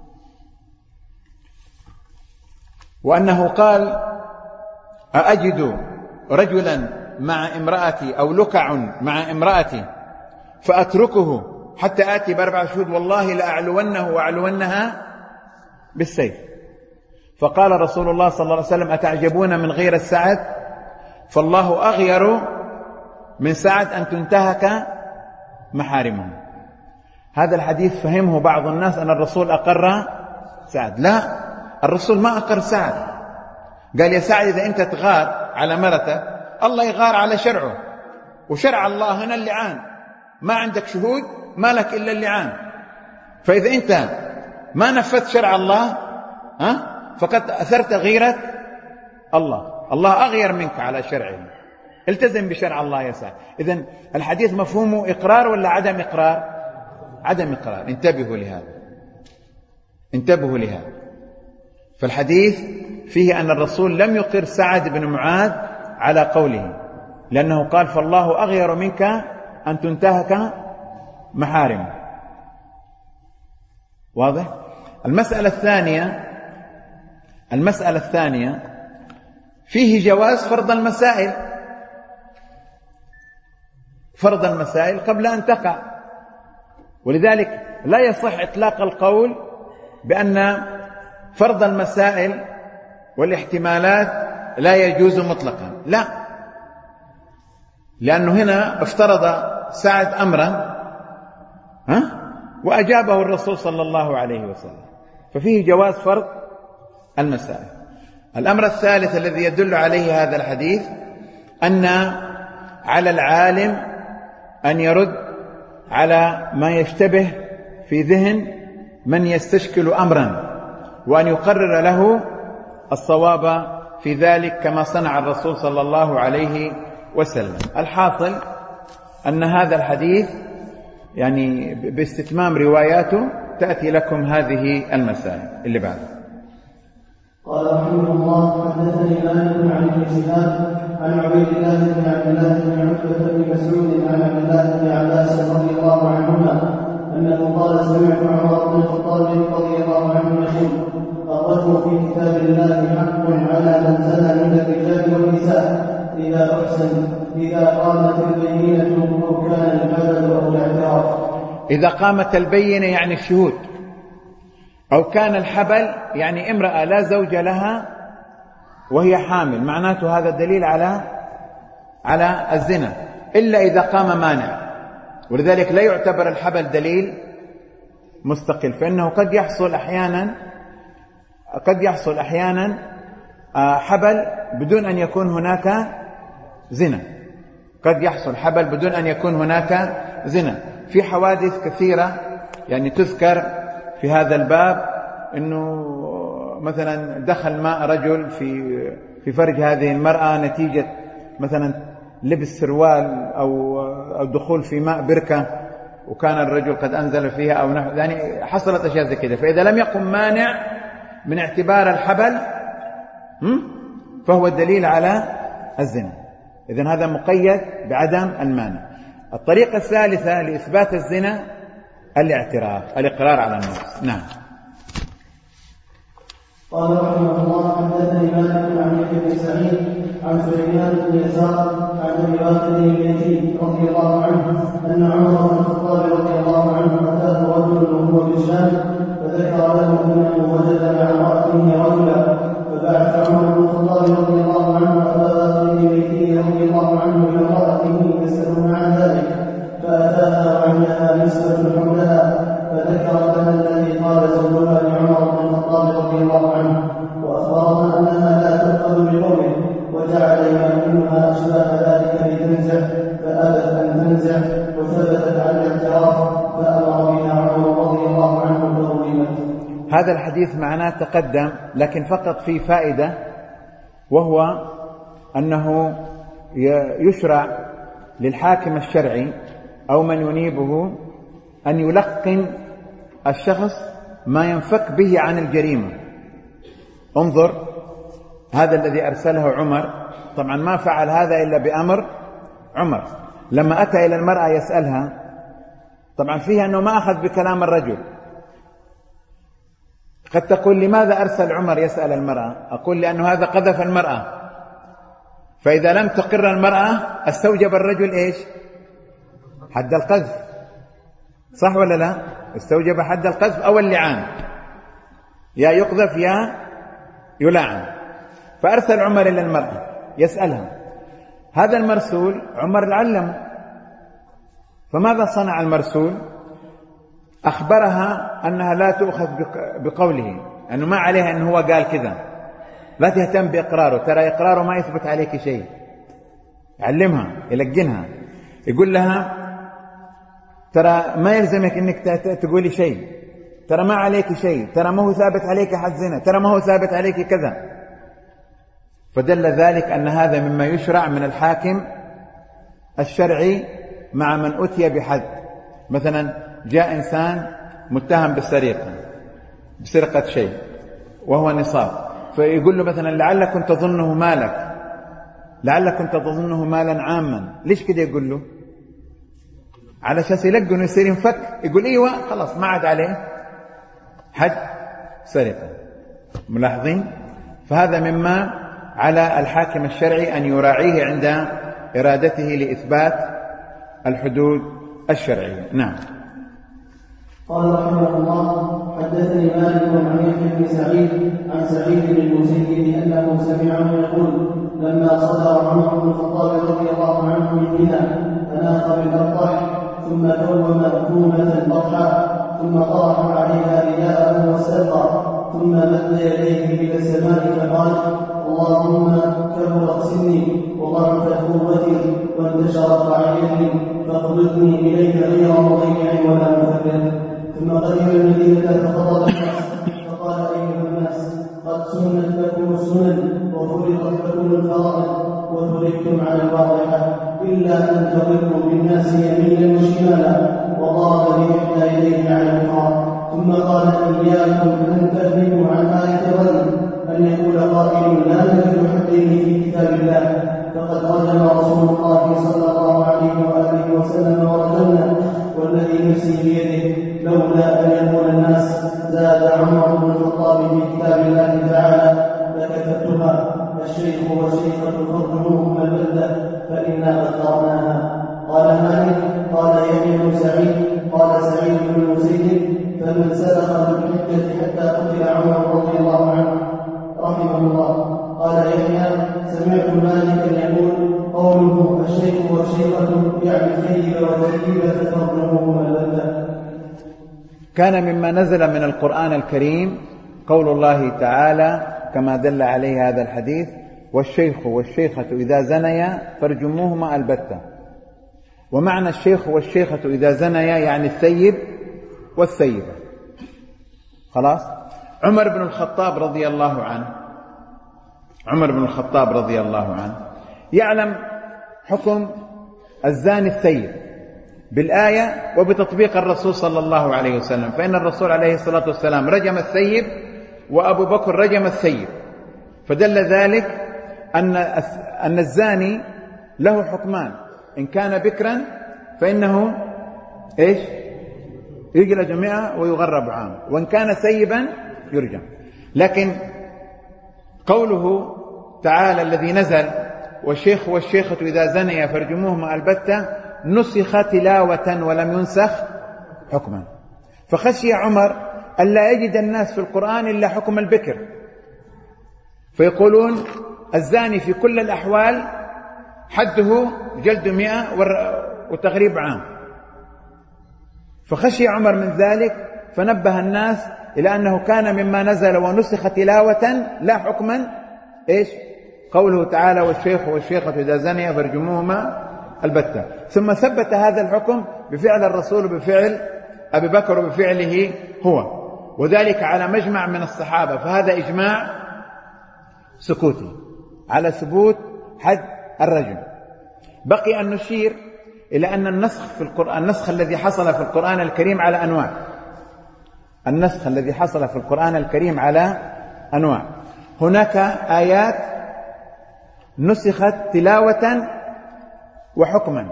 وأنه قال: أأجد رجلا مع امرأتي أو لكع مع امرأتي فأتركه حتى آتي بأربع شهود والله لأعلونه وأعلونها بالسيف. فقال رسول الله صلى الله عليه وسلم أتعجبون من غير السعد فالله أغير من سعد أن تنتهك محارمه. هذا الحديث فهمه بعض الناس أن الرسول أقر سعد. لا، الرسول ما أقر سعد. قال يا سعد إذا أنت تغار على مرته الله يغار على شرعه، وشرع الله هنا اللعان، ما عندك شهود ما لك إلا اللعان. فإذا أنت ما نفذت شرع الله ها فقد أثرت غيرة الله، الله أغير منك على شرعه، التزم بشرع الله يا سعد. إذن الحديث مفهومه إقرار ولا عدم إقرار؟ عدم إقرار. انتبهوا لهذا، انتبهوا لهذا. فالحديث فيه أن الرسول لم يقر سعد بن معاذ على قوله، لأنه قال فالله أغير منك أن تنتهك محارمه. واضح؟ المسألة الثانية المسألة الثانية فيه جواز فرض المسائل، فرض المسائل قبل أن تقع. ولذلك لا يصح إطلاق القول بأن فرض المسائل والاحتمالات لا يجوز مطلقا، لا، لأنه هنا افترض سعد أمرا ها وأجابه الرسول صلى الله عليه وسلم، ففيه جواز فرض المسائل. الأمر الثالث الذي يدل عليه هذا الحديث أن على العالم أن يرد على ما يشتبه في ذهن من يستشكل أمرا، وأن يقرر له الصواب في ذلك كما صنع الرسول صلى الله عليه وسلم. الحاصل أن هذا الحديث يعني باستتمام رواياته تأتي لكم هذه المسائل اللي بعدها. قال رحمه الله حدثني مالك عن ابن شهاب عن عبيد الله بن عبد الله بن عتبة بن مسعود عن عبد الله بن عباس رضي الله عنهما أنه قال سمعت عمر بن الخطاب رضي الله عنه يقول الرجل في كتاب الله حق على من زنى من الرجال والنساء إذا أحسن إذا قامت البينة أو كان الحلال أو الاعتراف. إذا قامت البينة يعني الشهود، أو كان الحبل يعني امرأة لا زوج لها وهي حامل، معناته هذا دليل على على الزنا، إلا إذا قام مانع. ولذلك لا يعتبر الحبل دليل مستقل، فإنه قد يحصل أحيانا قد يحصل أحيانا حبل بدون أن يكون هناك زنا، قد يحصل حبل بدون أن يكون هناك زنا. في حوادث كثيرة يعني تذكر في هذا الباب، أنه مثلا دخل ماء رجل في في فرج هذه المرأة نتيجة مثلا لبس سروال أو أو دخول في ماء بركة وكان الرجل قد أنزل فيها أو نحو، يعني حصلت أشياء زي كده. فإذا لم يقم مانع من اعتبار الحبل فهو الدليل على الزنا. إذن هذا مقيد بعدم المانع. الطريقة الثالثة لإثبات الزنا الاعتراف، الإقرار على النفس. نعم. قال رحمه الله حدثني مالك عن يحيى بن سعيد عن سليمان بن يسار عن ابي واقد بن يزيد رضي الله عنه ان عمر بن الخطاب رضي الله عنه اتاه رجل وهو بالشام فذكر له انه وجد مع امراته رجلا، فبعث عمر بن الخطاب رضي الله عنه ابا واقد بن يزيد رضي الله عنه الى امراته يسالون عن ذلك، فاتاها وعندها نسبه حولها فذكر لها الذي قال زوجها لعمر بن الخطاب رضي الله عنه، واخبرها انها لا تؤخذ بقوله، وجعل يمكنها اشباه ذلك لتنزع فابت ان تنزع وثبتت عن الاعتراف فامر بها عمر رضي الله عنه فظلمت. هذا الحديث معناه تقدم، لكن فقط في فائدة، وهو أنه يشرع للحاكم الشرعي أو من ينيبه أن يلقن الشخص ما ينفك به عن الجريمة. انظر، هذا الذي أرسله عمر طبعا ما فعل هذا إلا بأمر عمر. لما أتى إلى المرأة يسألها، طبعا فيها أنه ما أخذ بكلام الرجل. قد تقول لماذا أرسل عمر يسأل المرأة؟ أقول لأنه هذا قذف المرأة، فإذا لم تقر المرأة استوجب الرجل إيش؟ حد القذف. صح ولا لا؟ استوجب حد القذف أو اللعان، يا يقذف يا يلعن. فأرسل عمر إلى المرأة يسألها. هذا المرسول عمر العلم، فماذا صنع المرسول؟ أخبرها أنها لا تؤخذ بقوله، أنه ما عليها أنه هو قال كذا، لا تهتم بإقراره، ترى إقراره ما يثبت عليك شيء. يعلمها، يلقنها، يقول لها ترى ما يلزمك أنك تقولي شيء، ترى ما عليك شيء، ترى ما هو ثابت عليك حد زنا، ترى ما هو ثابت عليك كذا. فدل ذلك أن هذا مما يشرع من الحاكم الشرعي مع من أتي بحد. مثلا جاء إنسان متهم بالسرقة بسرقة شيء وهو نصاب، فيقول له مثلا لعلكم تظنه مالك، لعلكم تظنه مالا عاما. ليش كده يقول له؟ على أساس يلقنه يصير ينفك، يقول إيوه خلاص ما عاد عليه حد سرقة. ملاحظين؟ فهذا مما على الحاكم الشرعي أن يراعيه عند إرادته لإثبات الحدود الشرعية. نعم. قال رحمه الله: حدثني مالك عن يحيى بن سعيد عن سعيد بن المسيب أنه سمعه يقول: لما صدر عمر بن الخطاب رضي الله عنه من منى فناخ بالأرطح ثم كوم كومة بطحا ثم طرح عليها رداءه واستلقى ثم مد يديه إلى السماء فقال: اللهم كبرت سني وضعفت قوتي وانتشرت رعيتي فاقبضني إليك غير مضيع ولا مفكر. ثم قدم المدينة فخطب الناس فقال: أيها الناس، قد سنت لكم السنن وفرضت لكم الفرائض وتركتم على الواضحة إلا أن تضلوا بالناس يمينا وشمالا، وضرب بإحدى يديه على الأخرى. ثم قال: إياكم أن تهلكوا عن آية الرجل، أن يقول قائل: لا نجد حدين في كتاب الله فقد رجم رسول الله صلى الله عليه وآله وسلم ورجمنا، والذي نفسي بيده لولا أن يقول الناس زاد عمر بن الخطاب في كتاب الله تعالى لكتبتها: الشيخ والشيخة فرجموهما البلدة فإنا قد قرأناها. قال مالك: قال يحيى بن سعيد قال سعيد بن المسيب: فمن سلخ بالحجة حتى قتل عمر رضي الله عنه رحمه الله. قال يحيى: سمعت مالكا يقول: قوله الشيخ والشيخة يعني الثيب والثيبة فرجموهما البلدة. كان مما نزل من القرآن الكريم قول الله تعالى كما دل عليه هذا الحديث: والشيخ والشيخة إذا زنيا فارجموهما البتة. ومعنى الشيخ والشيخة إذا زنيا يعني الثيب والثيبة. خلاص. عمر بن الخطاب رضي الله عنه عمر بن الخطاب رضي الله عنه يعلم حكم الزاني الثيب بالآية وبتطبيق الرسول صلى الله عليه وسلم، فإن الرسول عليه الصلاة والسلام رجم الثيب وأبو بكر رجم الثيب، فدل ذلك أن أن الزاني له حكمان: إن كان بكرا فإنه إيش؟ يجلد مئة ويغرب عام، وإن كان ثيبا يرجم. لكن قوله تعالى الذي نزل: والشيخ والشيخة إذا زنيا فارجموهما البتة نسخ تلاوة ولم ينسخ حكما. فخشي عمر ألا يجد الناس في القرآن إلا حكم البكر، فيقولون الزاني في كل الأحوال حده جلد مئة وتغريب عام. فخشي عمر من ذلك فنبه الناس إلى أنه كان مما نزل ونسخ تلاوة لا حكما إيش؟ قوله تعالى: والشيخ والشيخة إذا زنيا فارجموهما البتة. ثم ثبت هذا الحكم بفعل الرسول وبفعل أبي بكر وبفعله هو، وذلك على مجمع من الصحابة، فهذا إجماع سكوتي على ثبوت حد الرجم. بقي أن نشير إلى أن النسخ في القرآن النسخ الذي حصل في القرآن الكريم على أنواع النسخ الذي حصل في القرآن الكريم على أنواع هناك آيات نسخت تلاوة وحكما،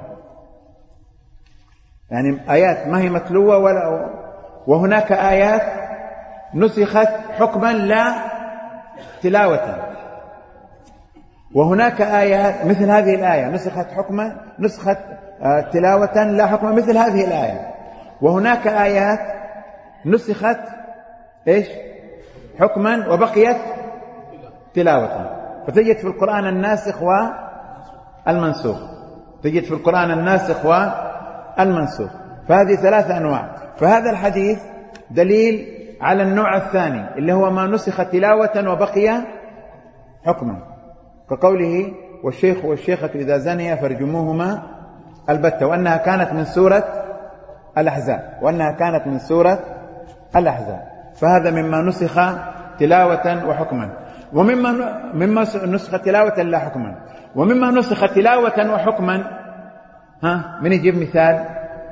يعني آيات ما هي متلوة ولا، وهناك آيات نسخت حكما لا تلاوة، وهناك آيات مثل هذه الآية نسخت حكما نسخت تلاوة لا حكما مثل هذه الآية، وهناك آيات نسخت إيش حكما وبقيت تلاوة. فتجد في القرآن الناسخ والمنسوخ، تجد في القرآن الناسخ والمنسوخ. فهذه ثلاثة أنواع. فهذا الحديث دليل على النوع الثاني اللي هو ما نسخ تلاوة وبقي حكما، كقوله والشيخ والشيخة إذا زنيا فارجموهما البتة، وأنها كانت من سورة الأحزاب، وأنها كانت من سورة الأحزاب. فهذا مما نسخ تلاوة وحكما. ومما مما نسخ تلاوة لا حكما. ومما نسخ تلاوة وحكما، ها من يجيب مثال؟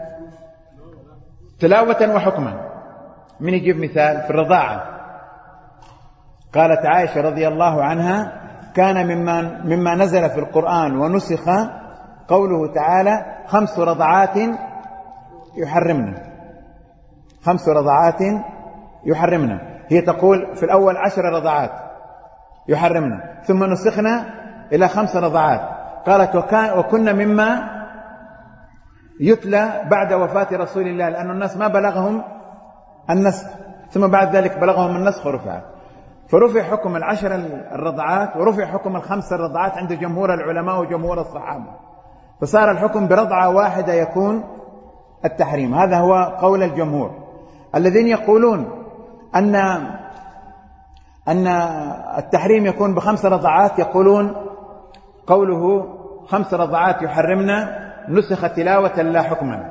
تلاوة وحكما من يجيب مثال؟ في الرضاعة قالت عائشة رضي الله عنها كان مما, مما نزل في القرآن ونسخ قوله تعالى خمس رضعات يحرمنا، خمس رضعات يحرمنا. هي تقول في الأول عشر رضعات يحرمنا، ثم نسخنا إلى خمس رضعات. قالت وكان وكنا مما يتلى بعد وفاة رسول الله، لأن الناس ما بلغهم النسخ، ثم بعد ذلك بلغهم النسخ ورفعت. فرفع حكم العشر الرضعات ورفع حكم الخمس الرضعات عند جمهور العلماء وجمهور الصحابة، فصار الحكم برضعة واحدة يكون التحريم. هذا هو قول الجمهور. الذين يقولون أن أن التحريم يكون بخمس رضعات يقولون قوله خمس رضعات يحرمنا نسخ تلاوة لا حكما،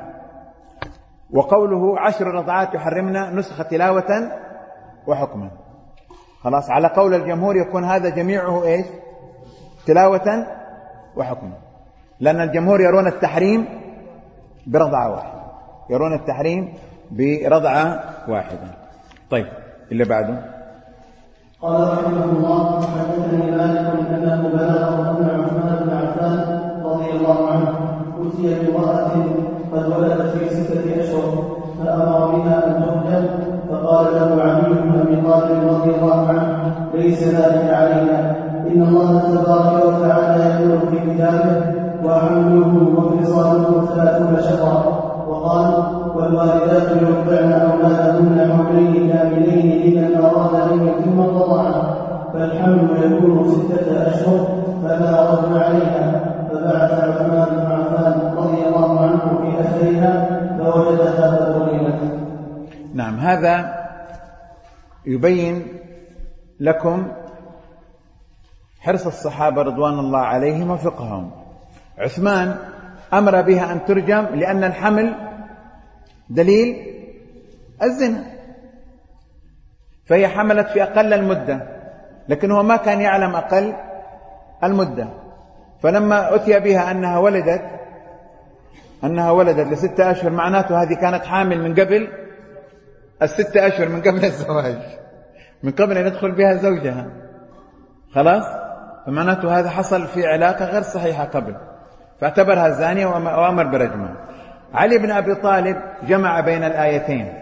وقوله عشر رضعات يحرمنا نسخ تلاوة وحكما. خلاص، على قول الجمهور يكون هذا جميعه إيش؟ تلاوة وحكما، لأن الجمهور يرون التحريم برضعة واحدة، يرون التحريم برضعة واحدة. طيب اللي بعده. قال رحمه الله حدثني مالك أنه بلغه أن عثمان بن عفان رضي الله عنه أتي بامرأة قد ولدت في ستة أشهر فأمر بها أن تحجب، فقال له علي بن أبي طالب رضي الله عنه ليس ذلك علينا، إن الله تبارك وتعالى يقول في كتابه وحمله وفصاله ثلاثون شهرا، وقال والوالدات يرضعن أولادهن حولين كاملين لمن أراد أن يتم الرضاعة، فالحمل يكون ستة أشهر فلا رد عليها. فبعث عثمان بن عفان رضي الله عنه في أثرها فوجدها فظلمت. نعم، هذا يبين لكم حرص الصحابة رضوان الله عليهم وفقههم. عثمان أمر بها أن ترجم لأن الحمل دليل الزنا، فهي حملت في أقل المدة، لكن هو ما كان يعلم أقل المدة. فلما أتي بها أنها ولدت أنها ولدت لستة أشهر، معناته هذه كانت حامل من قبل الستة أشهر، من قبل الزواج، من قبل أن يدخل بها زوجها. خلاص، فمعناته هذا حصل في علاقة غير صحيحة قبل، فاعتبرها زانية وأمر برجمها. علي بن أبي طالب جمع بين الآيتين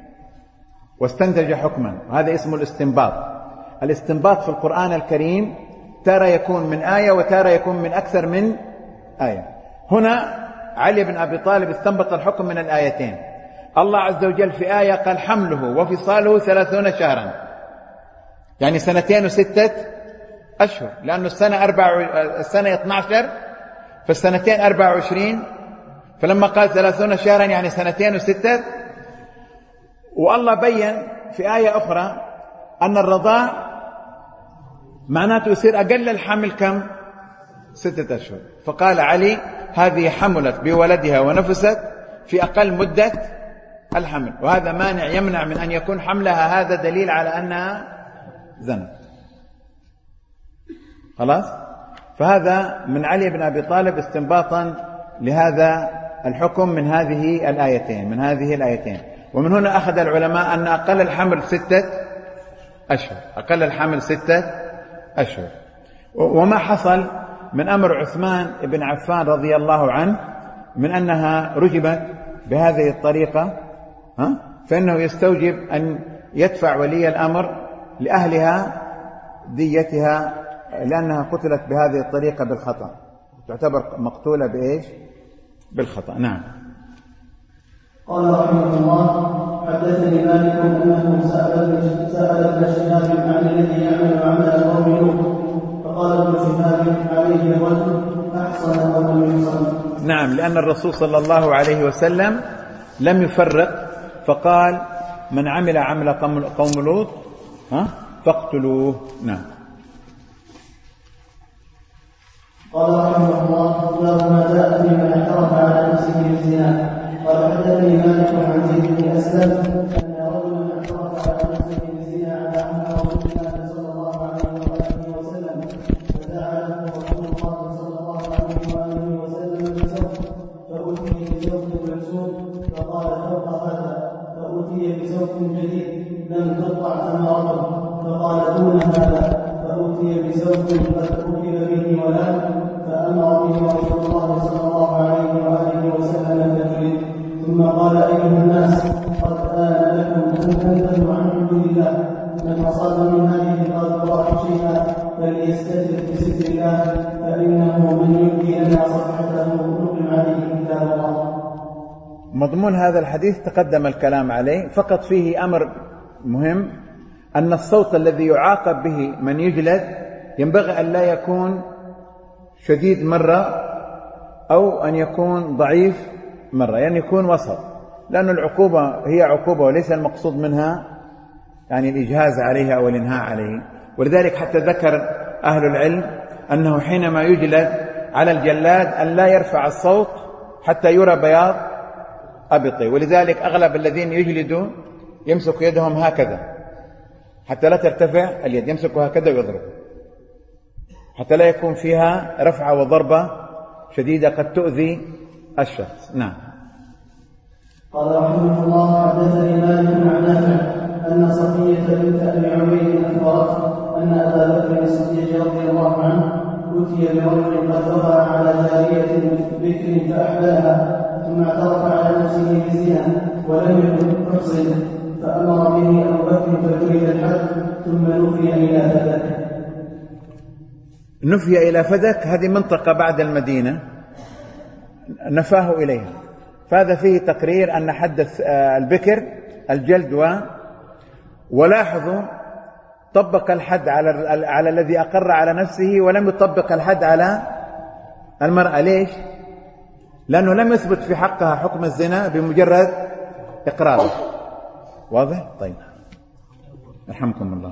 واستنتج حكما، وهذا اسمه الاستنباط. الاستنباط في القرآن الكريم تارة يكون من آية وتارة يكون من أكثر من آية. هنا علي بن أبي طالب استنبط الحكم من الآيتين. الله عز وجل في آية قال حمله وفصاله ثلاثون شهرا، يعني سنتين وستة أشهر، لأن السنة أربع السنة اثنا عشر، فالسنتين أربع وعشرين، فلما قال ثلاثون شهرا يعني سنتين وستة. والله بين في آية أخرى أن الرضاع معناته يصير أقل الحمل كم؟ ستة أشهر. فقال علي هذه حملت بولدها ونفست في أقل مدة الحمل، وهذا مانع يمنع من أن يكون حملها هذا دليل على أنها زنت. خلاص، فهذا من علي بن أبي طالب استنباطا لهذا الحكم من هذه الآيتين من هذه الآيتين ومن هنا أخذ العلماء أن أقل الحمل ستة أشهر، أقل الحمل ستة أشهر. وما حصل من أمر عثمان بن عفان رضي الله عنه من أنها رجبت بهذه الطريقة، ها؟ فإنه يستوجب أن يدفع ولي الأمر لأهلها ديتها، لأنها قتلت بهذه الطريقة بالخطأ، تعتبر مقتولة بإيش؟ بالخطأ. نعم. قال رحمه الله: حدثني مالك أنه سأل سأل ابن شهاب عن الذي يعمل عمل قوم لوط، فقال ابن شهاب: عليه الرجل أحصن أو لم يحصن. نعم، لأن الرسول صلى الله عليه وسلم لم يفرق، فقال: من عمل عمل قوم لوط فاقتلوه. نعم. قال رحمه الله: باب ما جاء في من اعترف على نفسه بالزنا. قال: حدثني مالك عن زيد بن اسلم ان رجلا اعترف على نفسه بالزنا على عهد رسول الله صلى الله عليه واله وسلم، فدعا له رسول الله صلى الله عليه واله وسلم بزوج، فأتي بزوج منسوب فقال: فوق هذا. فأتي بزوج جديد لم تقطع ثمرته فقال: دون هذا. فأتي بزوج قد ركب به ولد فأمر به رسول الله صلى الله عليه وآله وسلم فجلد، ثم قال: أيها الناس، قد آن لكم أن تنتهوا عن حدود الله، من أصاب من هذه القاذورات شيئا فليستتر بستر الله، فإنه من يبدي لنا صفحته نقم عليه كتاب الله. مضمون هذا الحديث تقدم الكلام عليه، فقط فيه أمر مهم، أن الصوت الذي يعاقب به من يجلد ينبغي أن لا يكون شديد مرة أو أن يكون ضعيف مرة، يعني يكون وسط، لأن العقوبة هي عقوبة وليس المقصود منها يعني الإجهاز عليها أو الإنهاء عليه. ولذلك حتى ذكر أهل العلم أنه حينما يجلد على الجلاد أن لا يرفع الصوت حتى يرى بياض أبطه، ولذلك أغلب الذين يجلدوا يمسك يدهم هكذا حتى لا ترتفع اليد، يمسك هكذا ويضرب حتى لا يكون فيها رفعة وضربة شديدة قد تؤذي الشخص. نعم. قال رحمه الله: حدثني مالك عن نافع أن صفية بنت أبي عبيد أخبرته أن أبا بكر الصديق رضي الله عنه أتي برجل قد رفع على جارية بكر فأحللها، ثم اعترف على نفسه بالزنا ولم يكن محصنا، فأمر به أبو بكر فجلد الحد، ثم نفي إلى فدك. نفي إلى فدك هذه منطقة بعد المدينة نفاه إليها، فهذا فيه تقرير أن حد البكر الجلد و ولاحظوا طبق الحد على على الذي أقر على نفسه ولم يطبق الحد على المرأة. ليش؟ لأنه لم يثبت في حقها حكم الزنا بمجرد إقراره. واضح؟ طيب، رحمكم الله.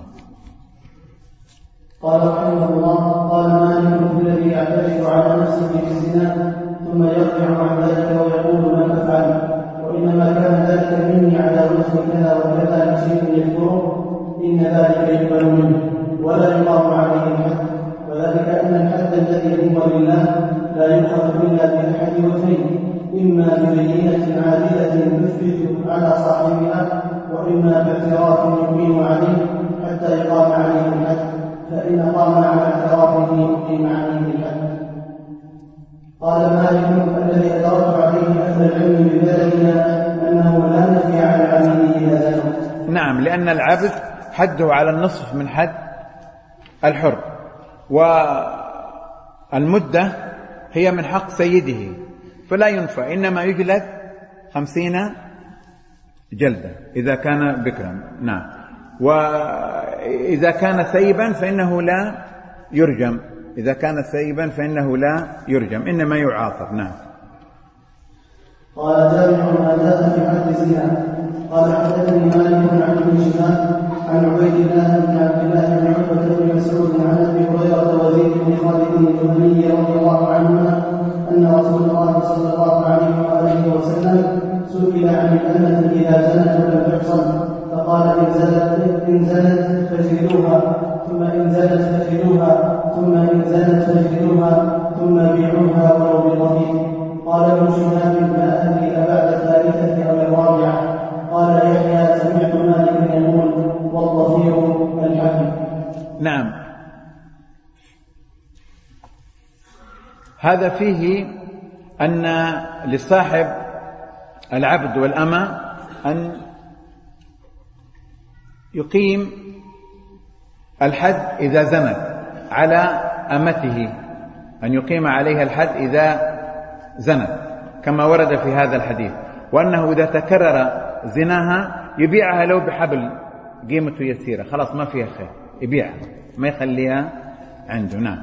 قال رحمه الله: قال مالك الذي يعترف على نفسه بالزنا ثم يرجع عن ذلك ويقول ما أفعل، وإنما كان ذلك مني على وجه كذا وكذا شيء يذكره، إن ذلك يقبل منه ولا يقام عليه الحد، وذلك أن الحد الذي هو لله لا يؤخذ إلا بأحد وجهين: إما ببينة عادلة تثبت على صاحبها، وإما باعتراف يقيم عليه حتى يقام عليه الحد، فإن قام على اعترافه يقيم عليه الحد. قال مالك: الذي أدرك عليه أهل العلم ببلدنا أنه لا نفي عن العبيد إذا زنوا. نعم، لأن العبد حده على النصف من حد الحر، والمدة هي من حق سيده فلا ينفع، إنما يجلد خمسين جلدة إذا كان بكرا. نعم. وإذا كان ثيبا فإنه لا يرجم، إذا كان ثيبا فإنه لا يرجم، إنما يعاقب. نعم. قال: جامع ما جاء في حد الزنا. قال: حدثني مالك عن ابن شهاب عن عبيد الله بن عبد الله بن عتبة بن مسعود عن ابي هريرة وزيد بن خالد الجهني رضي الله عنهما ان رسول الله صلى الله عليه واله وسلم سئل عن الأمة إذا زنت ولم تحصن، فقال: إن زنت إن زنت فاجلدوها، ثم إن زنت فاجلدوها، ثم إن زنت فاجلدوها، ثم بيعوها ولو بضفير. قال ابن شهاب: ما أدري أبعد الثالثة أو الرابعة. قال يحيى: سمعت مالكا يقول: والضفير الحكم. نعم. هذا فيه أن لصاحب العبد والأمة أن يقيم الحد إذا زنت على أمته، أن يقيم عليها الحد إذا زنت كما ورد في هذا الحديث. وأنه إذا تكرر زناها يبيعها لو بحبل قيمته يسيرة، خلاص ما فيها خير، يبيعها ما يخليها عنده. نعم.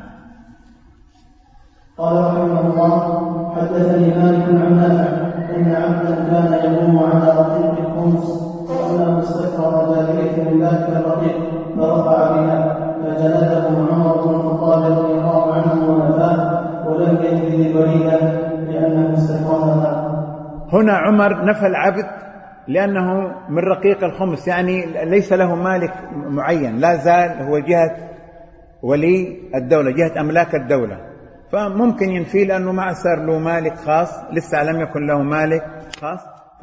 قال رحمه الله: حدثني مالك عن نافع أن عبدا كان يقوم على رقيق الخمس وأنه استكثر جارية من ذلك الرقيق فرفع بها فجلده عمر بن الخطاب رضي الله عنه ونفاه ولم يجد الوليدة لأنه استكثرها. هنا عمر نفى العبد لأنه من رقيق الخمس، يعني ليس له مالك معين، لا زال هو جهة ولي الدولة، جهة أملاك الدولة، فممكن ينفي لأنه ما صار له مالك خاص، لسه لم يكن له مالك خاص،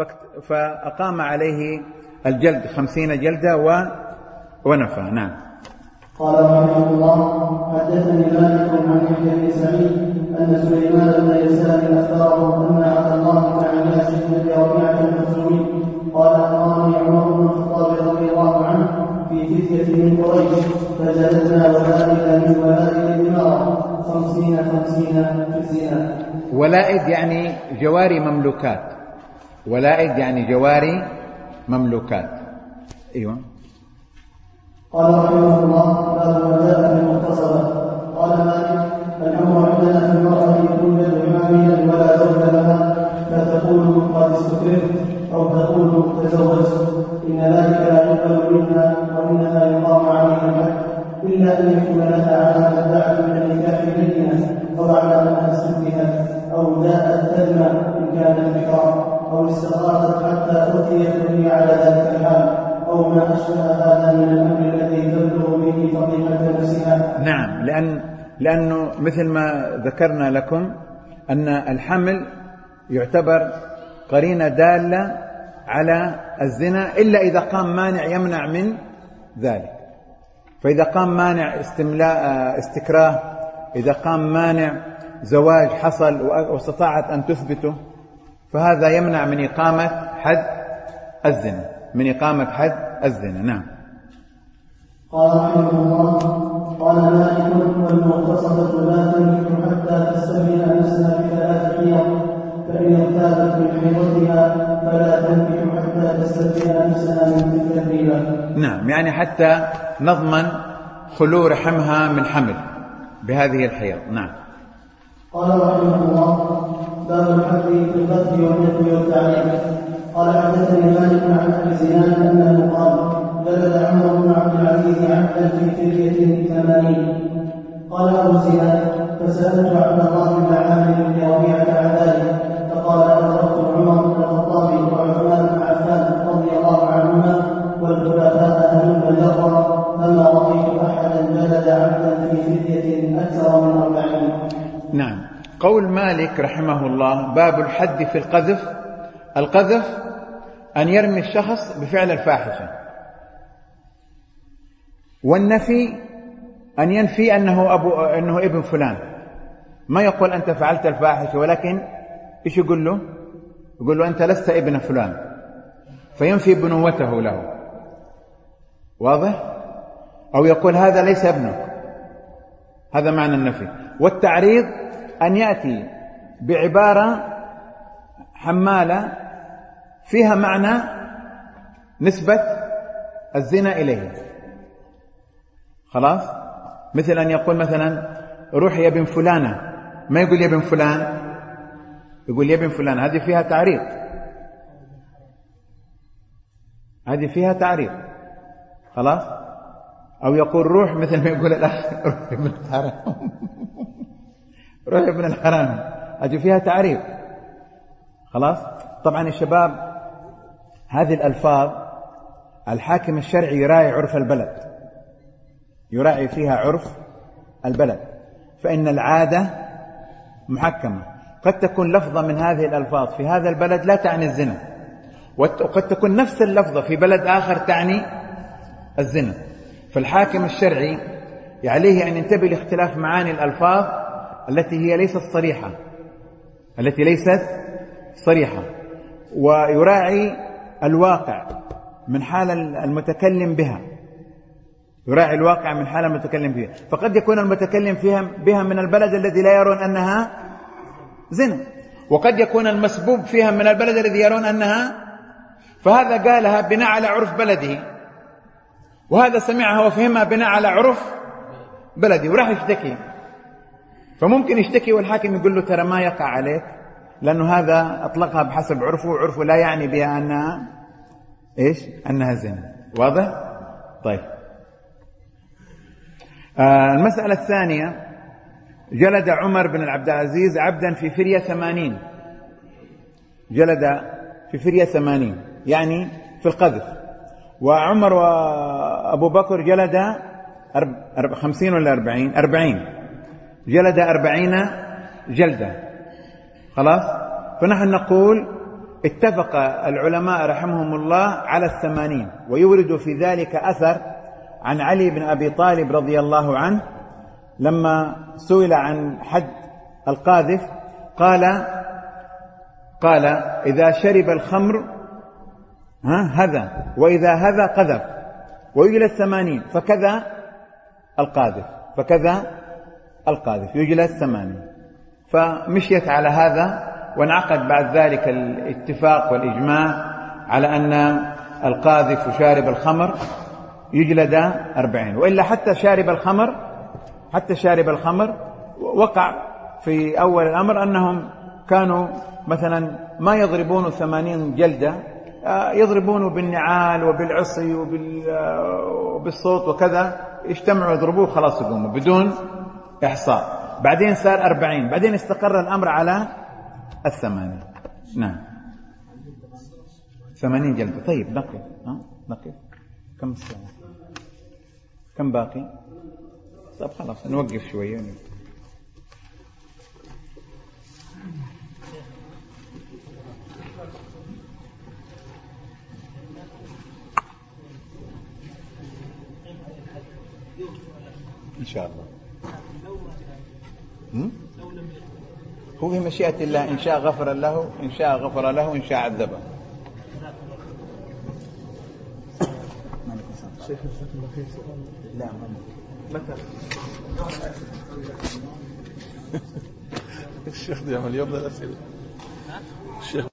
فأقام عليه الجلد خمسين جلدة ونفى. نعم. قال رحمه الله: حدثني مالك عن يحيى بن سعيد أن سليمان بن يسار أخبره أن عبد الله بن عياش بن أبي ربيعة المخزومي قال: أمرني عمر بن الخطاب رضي الله عنه في فتية من قريش فجلدنا ولائد من ولائد الدمار خمسين خمسين في الزنا. ولائد يعني جواري مملوكات، ولائد يعني جواري مملوكات. أيوة. قال رحمه الله: باب ما جاء في المغتصبة. قال مالك: الأمر عندنا في المرأة توجد حاملا ولا زوج لها فتقول قد استكرهت أو تقول تزوجت، إن ذلك لا يقبل منها وإنها يقام عليها الحد إلا أن يكون لها على مدعة من النكاح بينة أو على أنها استكرهت أو جاءت تدمى إن كانت بكرا أو استغاثت حتى أتيت وهي على ذلك الحال أو ما أشبه هذا من الأمر الذي تبلغ به فضيحة نفسها. نعم، لأن لأنه مثل ما ذكرنا لكم أن الحمل يعتبر قرينة دالة على الزنا إلا إذا قام مانع يمنع من ذلك. فإذا قام مانع استملاء استكراه، إذا قام مانع زواج حصل واستطاعت أن تثبته، فهذا يمنع من إقامة حد الزنا، من إقامة حد الزنا. نعم. قال رحمه الله: قال مالك: والمغتصبة لا تنكح حتى تستبين نفسها بثلاث حيض، فإن ارتابت من حيضتها فلا تنكح حتى تستبين نفسها من تلك الريبة. نعم، يعني حتى نضمن خلو رحمها من حمل بهذه الحيض. نعم. قال رحمه الله: باب الحد في القذف والنفي والتعليم. قال حدثني مالك عن ابي زناد انه قال: جلد عمر بن عبد العزيز عبدا في فريه ثمانين. قال ابو زناد: فسالت عبد الله بن عامر بن ربيعه عن ذلك فقال: ادركت عمر بن الخطاب وعثمان بن عفان رضي الله عنهما والخلفاء هلم جرا فما رايت احدا جلد عبدا في فريه اكثر من اربعين. نعم. قول مالك رحمه الله: باب الحد في القذف. القذف أن يرمي الشخص بفعل الفاحشة، والنفي أن ينفي أنه, أبو أنه ابن فلان، ما يقول أنت فعلت الفاحشة، ولكن إيش يقول له؟ يقول له أنت لست ابن فلان، فينفي بنوته له. واضح؟ أو يقول هذا ليس ابنك، هذا معنى النفي. والتعريض أن يأتي بعبارة حمالة فيها معنى نسبة الزنا إليه. خلاص؟ مثل أن يقول مثلا روح يا ابن فلانة، ما يقول يا ابن فلان، يقول يا ابن فلان، هذه فيها تعريض، هذه فيها تعريض. خلاص؟ أو يقول روح، مثل ما يقول الأخ روح ابن الحرام روح ابن الحرام، هذه فيها تعريض. خلاص؟ طبعا يا شباب هذه الألفاظ الحاكم الشرعي يراعي عرف البلد، يراعي فيها عرف البلد، فإن العادة محكمة. قد تكون لفظة من هذه الألفاظ في هذا البلد لا تعني الزنا، وقد تكون نفس اللفظة في بلد آخر تعني الزنا. فالحاكم الشرعي عليه أن ينتبه لاختلاف معاني الألفاظ التي هي ليست صريحة، التي ليست صريحة، ويراعي الواقع من حال المتكلم بها، يراعي الواقع من حال المتكلم فيها. فقد يكون المتكلم فيها بها من البلد الذي لا يرون أنها زنا، وقد يكون المسبوب فيها من البلد الذي يرون أنها، فهذا قالها بناء على عرف بلده، وهذا سمعها وفهمها بناء على عرف بلده وراح يشتكي. فممكن يشتكي والحاكم يقول له ترى ما يقع عليك، لأنه هذا أطلقها بحسب عرفه، وعرفه لا يعني بها أنها إيش؟ أنها زنا. واضح؟ طيب. آه المسألة الثانية: جلد عمر بن عبد العزيز عبدا في فرية ثمانين، جلد في فرية ثمانين يعني في القذف، وعمر وأبو بكر جلد خمسين ولا أربعين أربعين جلد أربعين جلدة. خلاص. فنحن نقول اتفق العلماء رحمهم الله على الثمانين، ويورد في ذلك أثر عن علي بن أبي طالب رضي الله عنه لما سئل عن حد القاذف قال قال إذا شرب الخمر ها هذا، وإذا هذا قذف، ويجلد ثمانين، فكذا القاذف فكذا القاذف يجلد ثمانين. فمشيت على هذا، وانعقد بعد ذلك الاتفاق والإجماع على أن القاذف وشارب الخمر يجلد أربعين. وإلا حتى شارب الخمر حتى شارب الخمر وقع في أول الأمر أنهم كانوا مثلا ما يضربون ثمانين جلدة، يضربونه بالنعال وبالعصي وبالصوت وكذا، يجتمعوا يضربوه خلاص يقوموا بدون إحصاء. بعدين صار أربعين، بعدين استقر الأمر على الثمانين. نعم ثمانين جلدة. طيب نقف ها نقف. كم ساعة؟ كم باقي؟ طب خلاص نوقف شوية. إن شاء الله. هو في مشيئة الله، إن شاء غفر له، إن شاء غفر له، إن شاء عذبه. شيخ جزاك الله خير. سؤال. لا متى الشيخ دي عمل يوم الأسئلة. الشيخ